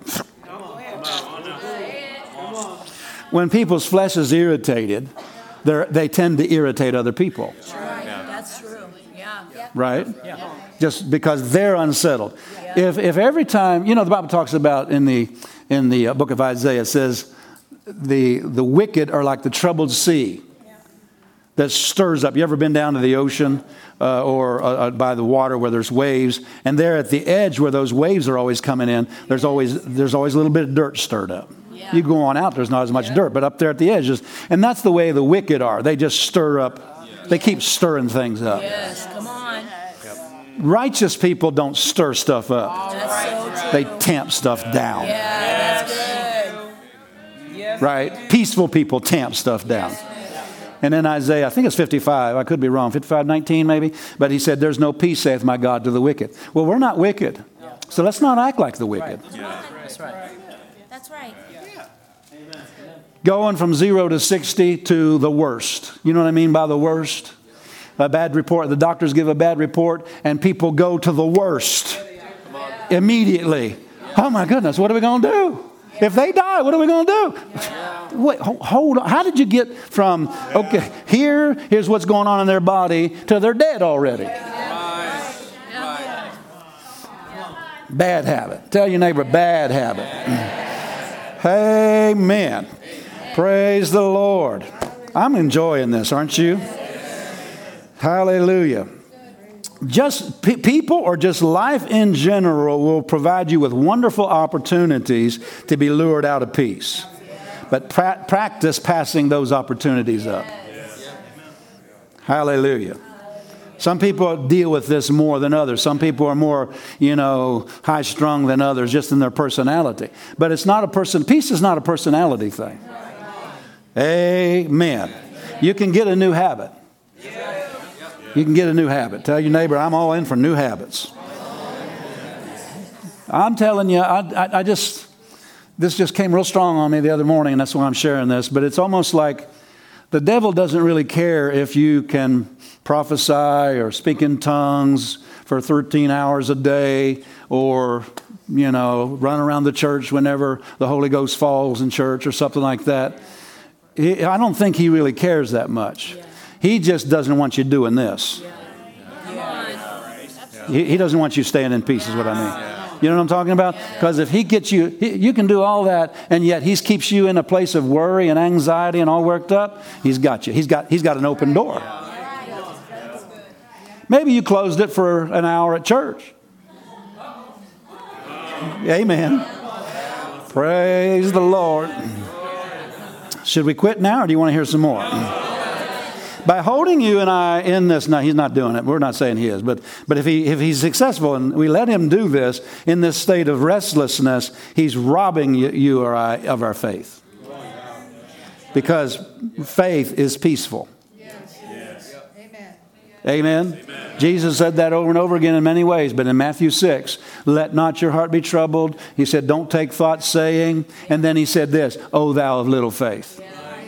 When people's flesh is irritated, they tend to irritate other people. That's true. Yeah. Right? Yeah. Just because they're unsettled. Yeah. If every time, the Bible talks about in the book of Isaiah, it says the wicked are like the troubled sea that stirs up. You ever been down to the ocean or by the water where there's waves, and there at the edge where those waves are always coming in, there's always a little bit of dirt stirred up. Yeah. You go on out, there's not as much dirt, but up there at the edges, and that's the way the wicked are. They just stir up. They keep stirring things up. Yes, come on. Righteous people don't stir stuff up. That's so they tamp stuff down. Yeah, that's good. Right? Peaceful people tamp stuff down. And in Isaiah, I think it's 55, I could be wrong, 55:19 maybe, but he said, there's no peace, saith my God, to the wicked. Well, we're not wicked, so let's not act like the wicked. That's right. That's right. Going from 0 to 60 to the worst. You know what I mean by the worst? A bad report. The doctors give a bad report, and people go to the worst immediately. Oh my goodness, what are we going to do? If they die, what are we going to do? Wait, hold on. How did you get from, okay, here's what's going on in their body, to they're dead already? Bad habit. Tell your neighbor, bad habit. Amen. Praise the Lord. I'm enjoying this, aren't you? Hallelujah. Just people or just life in general will provide you with wonderful opportunities to be lured out of peace. But practice passing those opportunities up. Hallelujah. Some people deal with this more than others. Some people are more, high-strung than others just in their personality. But it's not a person. Peace is not a personality thing. Amen. You can get a new habit. You can get a new habit. Tell your neighbor, I'm all in for new habits. I'm telling you, this just came real strong on me the other morning, and that's why I'm sharing this. But it's almost like the devil doesn't really care if you can prophesy or speak in tongues for 13 hours a day or, run around the church whenever the Holy Ghost falls in church or something like that. I don't think he really cares that much. He just doesn't want you doing this. He doesn't want you staying in peace is what I mean. You know what I'm talking about? Because if he gets you, you can do all that, and yet he keeps you in a place of worry and anxiety and all worked up. He's got you. He's got an open door. Maybe you closed it for an hour at church. Amen. Praise the Lord. Should we quit now, or do you want to hear some more? By holding you and I in this, now he's not doing it. We're not saying he is, but if he's successful and we let him do this in this state of restlessness, he's robbing you or I of our faith. Because faith is peaceful. Amen. Jesus said that over and over again in many ways, but in Matthew 6, let not your heart be troubled. He said, don't take thought saying, and then he said this, O thou of little faith.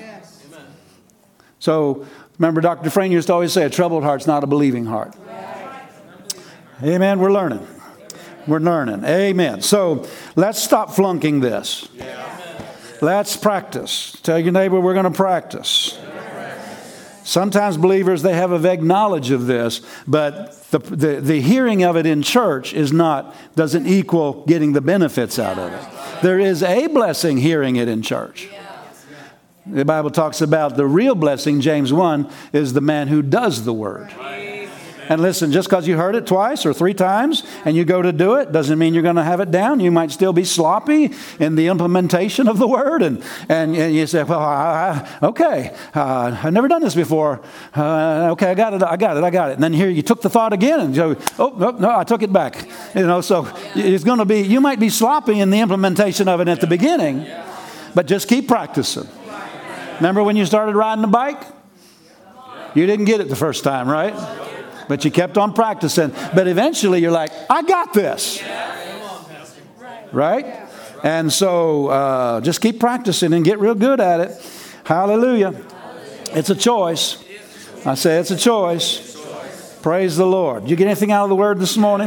So, remember Dr. Dufresne used to always say, a troubled heart's not a believing heart. Amen. We're learning. Amen. So, let's stop flunking this. Let's practice. Tell your neighbor we're going to practice. Sometimes believers, they have a vague knowledge of this, but the hearing of it in church doesn't equal getting the benefits out of it. There is a blessing hearing it in church. The Bible talks about the real blessing, James 1, is the man who does the word. And listen, just because you heard it twice or 3 times and you go to do it doesn't mean you're going to have it down. You might still be sloppy in the implementation of the word. And you say, well, I've never done this before. Okay, I got it. And then here you took the thought again and you go, no, I took it back. So it's going to be, you might be sloppy in the implementation of it at the beginning, but just keep practicing. Remember when you started riding a bike? You didn't get it the first time, right? But you kept on practicing. But eventually you're like, I got this. Right? And so just keep practicing and get real good at it. Hallelujah. It's a choice. I say it's a choice. Praise the Lord. Did you get anything out of the word this morning?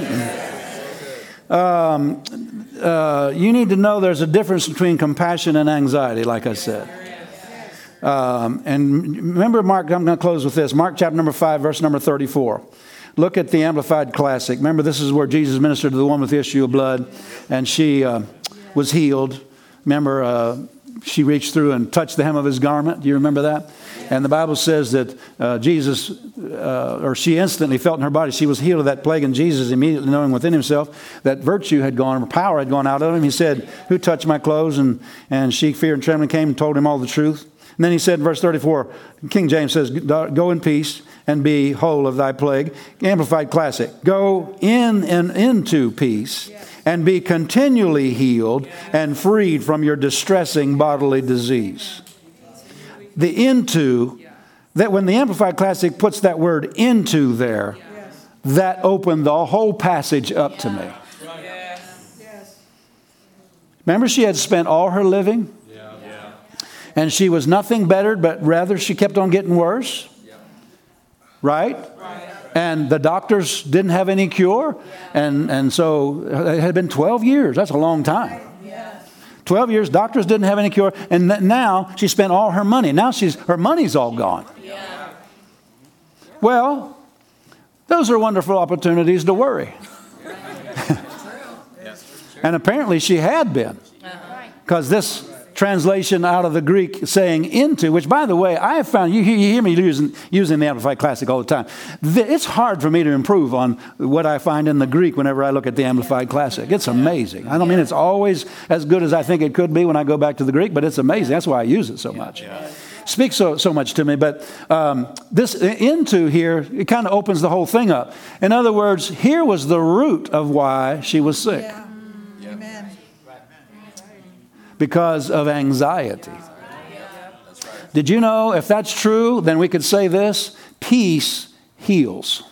You need to know there's a difference between compassion and anxiety, like I said. And remember Mark, I'm going to close with this. Mark chapter number 5, verse number 34. Look at the Amplified Classic. Remember, this is where Jesus ministered to the woman with the issue of blood, and she was healed. Remember, she reached through and touched the hem of his garment. Do you remember that? And the Bible says that she instantly felt in her body she was healed of that plague, and Jesus, immediately knowing within himself that virtue had gone, or power had gone out of him, he said, "Who touched my clothes?" And she, fear and trembling, came and told him all the truth. And then he said in verse 34, King James says, "Go in peace and be whole of thy plague." Amplified Classic, "Go in and into peace and be continually healed and freed from your distressing bodily disease." The into, that when the Amplified Classic puts that word into there, that opened the whole passage up to me. Remember, she had spent all her living, and she was nothing better, but rather she kept on getting worse. Right? And the doctors didn't have any cure. And so it had been 12 years. That's a long time. 12 years, doctors didn't have any cure. And now she spent all her money. Now her money's all gone. Well, those are wonderful opportunities to worry. And apparently she had been. Because this translation out of the Greek saying into, which, by the way, I have found, you hear me using the Amplified Classic all the time. It's hard for me to improve on what I find in the Greek whenever I look at the Amplified Classic. It's amazing. I don't mean it's always as good as I think it could be when I go back to the Greek, but it's amazing. That's why I use it so much. Speaks so much to me. But this into here, it kind of opens the whole thing up. In other words, here was the root of why she was sick. Amen. Because of anxiety. Did you know if that's true, then we could say this: peace heals.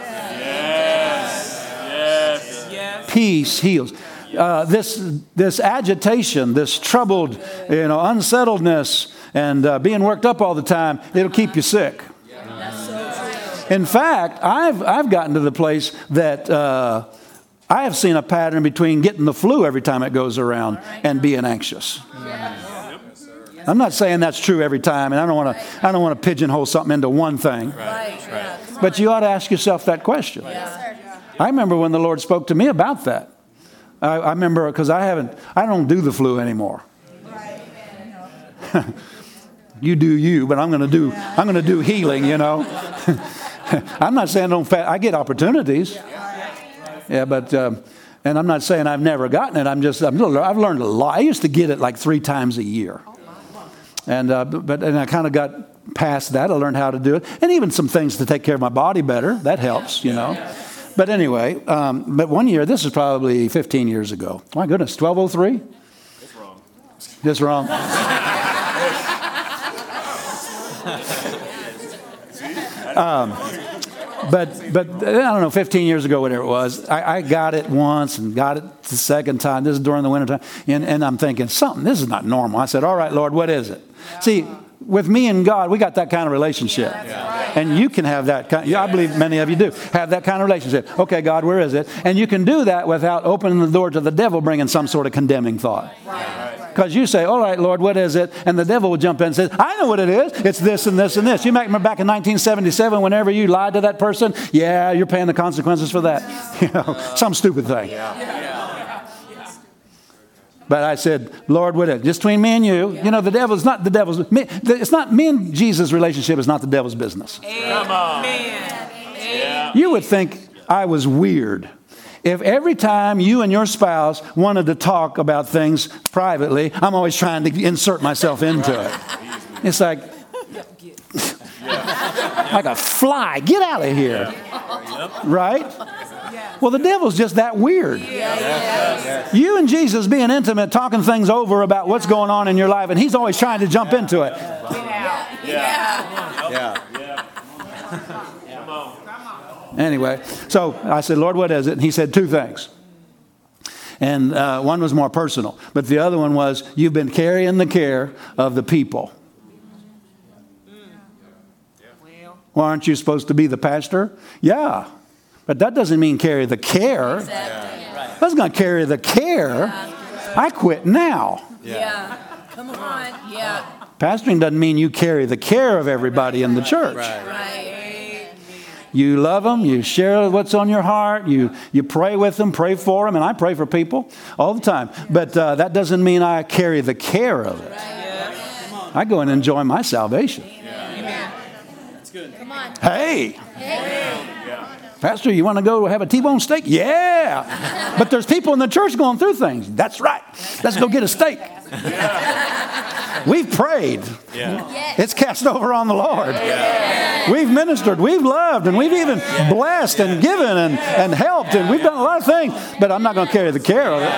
Peace heals. This agitation, this troubled, unsettledness, and being worked up all the time, it'll keep you sick. In fact, I've gotten to the place that I have seen a pattern between getting the flu every time it goes around and being anxious. I'm not saying that's true every time, and I don't want to pigeonhole something into one thing. But you ought to ask yourself that question. I remember when the Lord spoke to me about that. I remember, because I don't do the flu anymore. You do you, but I'm going to do healing. I'm not saying I get opportunities. Yeah, but and I'm not saying I've never gotten it. I've learned a lot. I used to get it like 3 times a year, and I kind of got past that. I learned how to do it, and even some things to take care of my body better. That helps, But anyway, but one year, this is probably 15 years ago. My goodness, 1203. It's wrong. But I don't know, 15 years ago, whatever it was, I got it once and got it the second time. This is during the winter time. And I'm thinking, this is not normal. I said, all right, Lord, what is it? See, with me and God, we got that kind of relationship. And you can have that kind. I believe many of you do have that kind of relationship. Okay, God, where is it? And you can do that without opening the door to the devil bringing some sort of condemning thought. Because you say, all right, Lord, what is it? And the devil will jump in and say, I know what it is. It's this and this and this. You remember back in 1977, whenever you lied to that person, yeah, you're paying the consequences for that. Some stupid thing. But I said, Lord, what is it? Just between me and you. The devil's not the devil's. It's not me and Jesus' relationship is not the devil's business. Amen. You would think I was weird if every time you and your spouse wanted to talk about things privately, I'm always trying to insert myself into it. It's like a fly. Get out of here. Right? Well, the devil's just that weird. You and Jesus being intimate, talking things over about what's going on in your life, and he's always trying to jump into it. Anyway, so I said, Lord, what is it? And he said 2 things. And one was more personal. But the other one was, you've been carrying the care of the people. Well, aren't you supposed to be the pastor? Yeah. But that doesn't mean carry the care. Exactly. That's going to carry the care. I quit now. Yeah. Come on. Yeah. Pastoring doesn't mean you carry the care of everybody in the church. Right. You love them. You share what's on your heart. You pray with them, pray for them. And I pray for people all the time. But that doesn't mean I carry the care of it. I go and enjoy my salvation. That's good. Come on. Hey. Pastor, you want to go have a T-bone steak? Yeah. But there's people in the church going through things. That's right. Let's go get a steak. We've prayed. It's cast over on the Lord. We've ministered. We've loved. And we've even blessed and given and helped. And we've done a lot of things. But I'm not going to carry the care of it.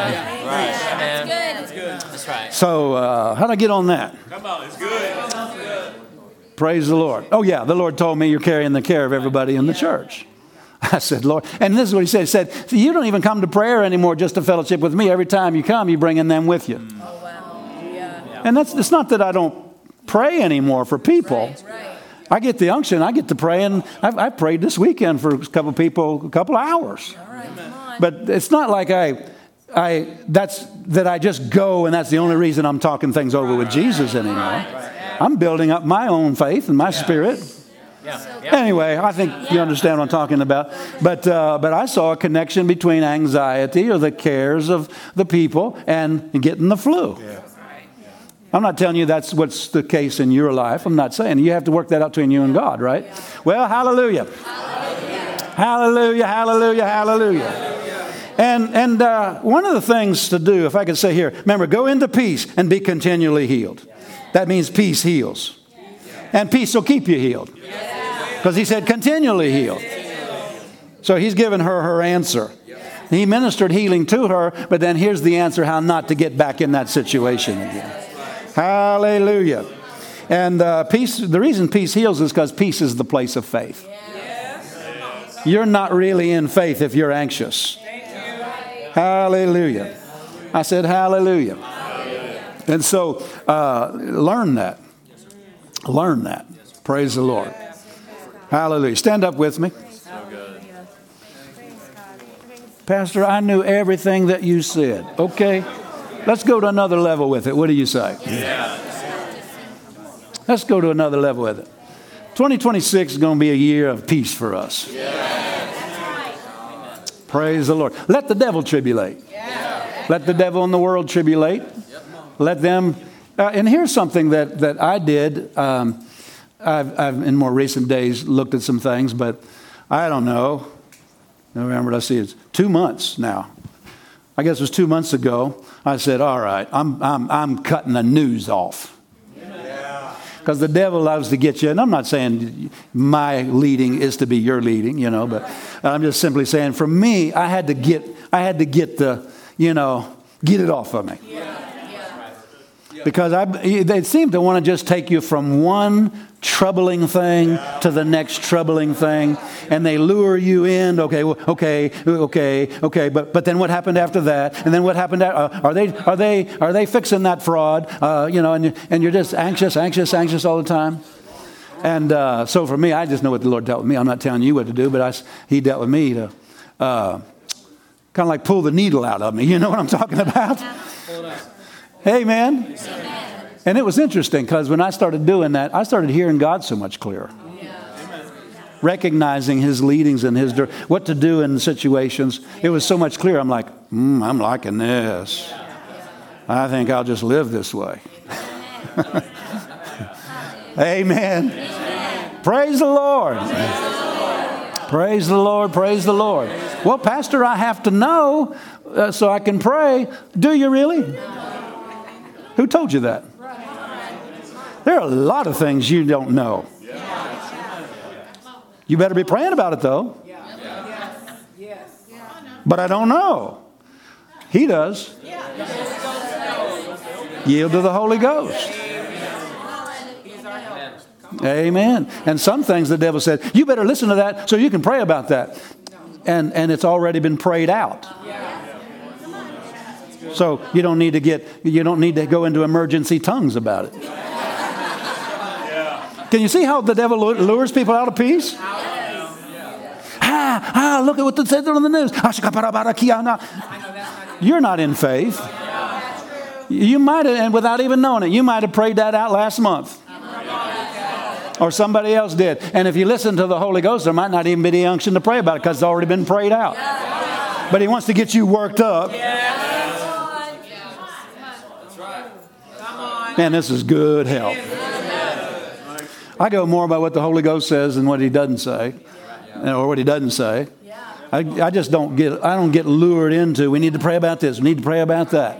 That's good. That's right. So how do I get on that? Come on, it's good. Praise the Lord. Oh, yeah. The Lord told me you're carrying the care of everybody in the church. I said, Lord, and this is what he said. He said, you don't even come to prayer anymore just to fellowship with me. Every time you come, you're bringing them with you. Oh, wow. Yeah. And it's not that I don't pray anymore for people. Right. I get the unction. I get to pray. And I prayed this weekend for a couple of people, a couple of hours. All right, come on. But it's not like I just go and that's the only reason I'm talking things over with Jesus anymore. I'm building up my own faith and my spirit. Anyway, I think you understand what I'm talking about. But I saw a connection between anxiety or the cares of the people and getting the flu. I'm not telling you that's what's the case in your life. I'm not saying. You have to work that out between you and God, right? Well, hallelujah. Hallelujah, hallelujah, hallelujah. And one of the things to do, if I could say here, remember, go into peace and be continually healed. That means peace heals. And peace will keep you healed. Because he said continually healed. So he's given her answer. He ministered healing to her, but then here's the answer how not to get back in that situation again. Hallelujah. And peace. The reason peace heals is because peace is the place of faith. You're not really in faith if you're anxious. Hallelujah. I said hallelujah. And so learn that. Learn that. Praise the Lord. Hallelujah. Stand up with me. Pastor, I knew everything that you said. Okay. Let's go to another level with it. What do you say? Let's go to another level with it. 2026 is going to be a year of peace for us. Praise the Lord. Let the devil tribulate. Let the devil and the world tribulate. Let them. And here's something that I did. I've in more recent days looked at some things, but I don't know. November, let's see, it's 2 months now. I guess it was 2 months ago. I said, all right, I'm cutting the news off. Because the devil loves to get you, and I'm not saying my leading is to be your leading, but I'm just simply saying for me, I had to get the, get it off of me. Because they seem to want to just take you from one troubling thing to the next troubling thing, and they lure you in. Okay. But then what happened after that? And then what happened? Are they fixing that fraud? And you're just anxious all the time. And so for me, I just know what the Lord dealt with me. I'm not telling you what to do, but He dealt with me to kind of like pull the needle out of me. You know what I'm talking about? Amen. And it was interesting because when I started doing that, I started hearing God so much clearer. Recognizing His leadings and what to do in situations. It was so much clearer. I'm like, I'm liking this. I think I'll just live this way. Amen. Praise the Lord. Praise the Lord. Praise the Lord. Well, Pastor, I have to know so I can pray. Do you really? Who told you that? There are a lot of things you don't know. You better be praying about it, though. But I don't know. He does. Yield to the Holy Ghost. Amen. And some things the devil said, you better listen to that so you can pray about that. And it's already been prayed out. So you don't need to go into emergency tongues about it. Can you see how the devil lures people out of peace? Look at what they said on the news. You're not in faith. You might have, and without even knowing it, you might have prayed that out last month. Or somebody else did. And if you listen to the Holy Ghost, there might not even be the unction to pray about it because it's already been prayed out. But he wants to get you worked up. Man, this is good help. I go more about what the Holy Ghost says than what he doesn't say. Or what he doesn't say. I just don't get lured into, we need to pray about this, we need to pray about that.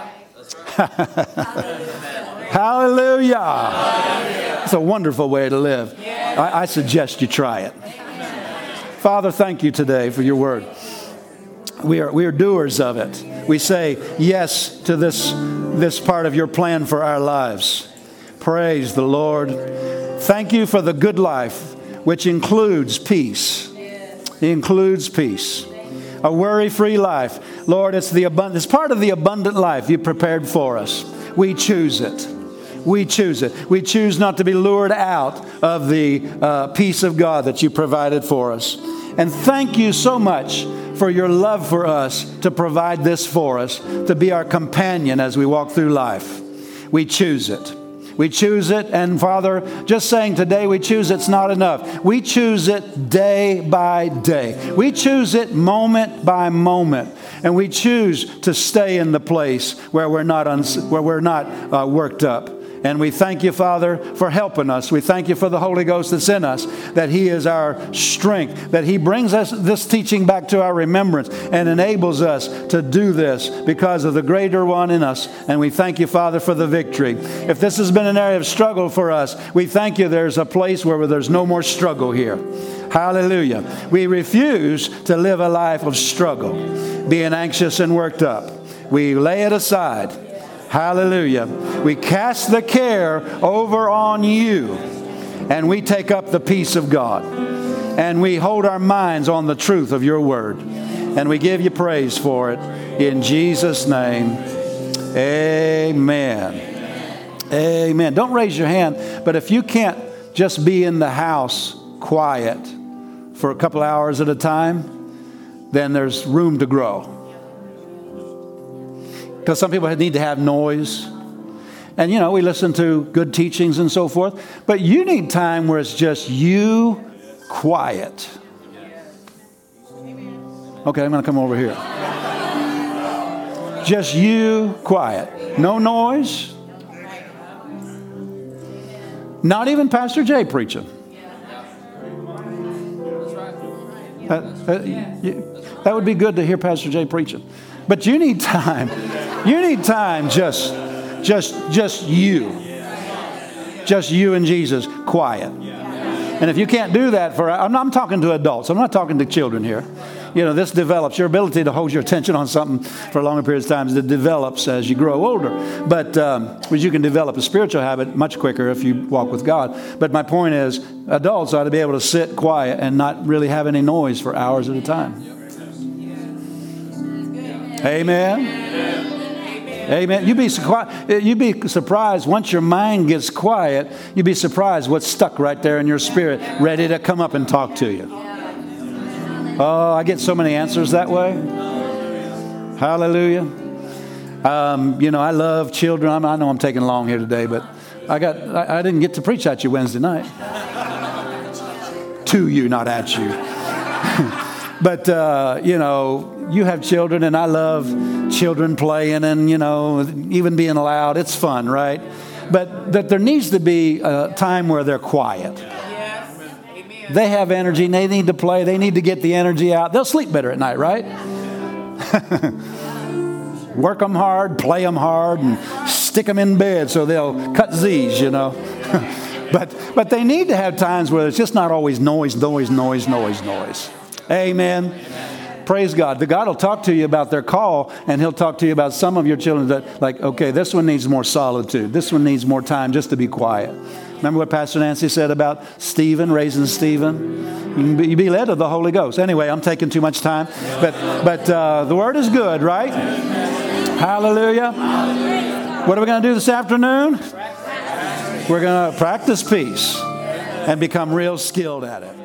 Hallelujah. It's a wonderful way to live. I suggest you try it. Father, thank you today for your word. We are doers of it. We say yes to this part of your plan for our lives. Praise the Lord. Thank you for the good life, which includes peace. It includes peace. A worry-free life. Lord, it's part of the abundant life you prepared for us. We choose it. We choose it. We choose not to be lured out of the peace of God that you provided for us. And thank you so much for your love for us to provide this for us, to be our companion as we walk through life. We choose it. We choose it, and Father, just saying today we choose it's not enough. We choose it day by day. We choose it moment by moment, and we choose to stay in the place where we're not worked up. And we thank you, Father, for helping us. We thank you for the Holy Ghost that's in us, that He is our strength, that He brings us this teaching back to our remembrance and enables us to do this because of the greater one in us. And we thank you, Father, for the victory. If this has been an area of struggle for us, we thank you there's a place where there's no more struggle here. Hallelujah. We refuse to live a life of struggle, being anxious and worked up. We lay it aside. Hallelujah. We cast the care over on you, and we take up the peace of God, and we hold our minds on the truth of your word, and we give you praise for it in Jesus' name. Amen. Amen. Don't raise your hand, but if you can't just be in the house quiet for a couple hours at a time, then there's room to grow. Because some people need to have noise. And, we listen to good teachings and so forth. But you need time where it's just you quiet. Okay, I'm going to come over here. Just you quiet. No noise. Not even Pastor Jay preaching. That would be good to hear Pastor Jay preaching. But you need time. You need time just you. Just you and Jesus, quiet. And if you can't do that I'm talking to adults. I'm not talking to children here. This develops. Your ability to hold your attention on something for longer periods of time, it develops as you grow older. But you can develop a spiritual habit much quicker if you walk with God. But my point is, adults ought to be able to sit quiet and not really have any noise for hours at a time. Amen. Amen. You'd be surprised once your mind gets quiet. You'd be surprised what's stuck right there in your spirit, ready to come up and talk to you. Oh, I get so many answers that way. Hallelujah. I love children. I know I'm taking long here today, but I didn't get to preach at you Wednesday night. To you, not at you. But you have children, and I love children playing and, even being loud. It's fun, right? But that there needs to be a time where they're quiet. Yes. Amen. They have energy, and they need to play. They need to get the energy out. They'll sleep better at night, right? Work them hard, play them hard, and stick them in bed so they'll cut Z's, But they need to have times where it's just not always noise. Amen. Praise God. The God will talk to you about their call, and He'll talk to you about some of your children that, okay, this one needs more solitude. This one needs more time just to be quiet. Remember what Pastor Nancy said about Stephen, raising Stephen? You be led of the Holy Ghost. Anyway, I'm taking too much time. But the Word is good, right? Hallelujah. What are we going to do this afternoon? We're going to practice peace. and become real skilled at it.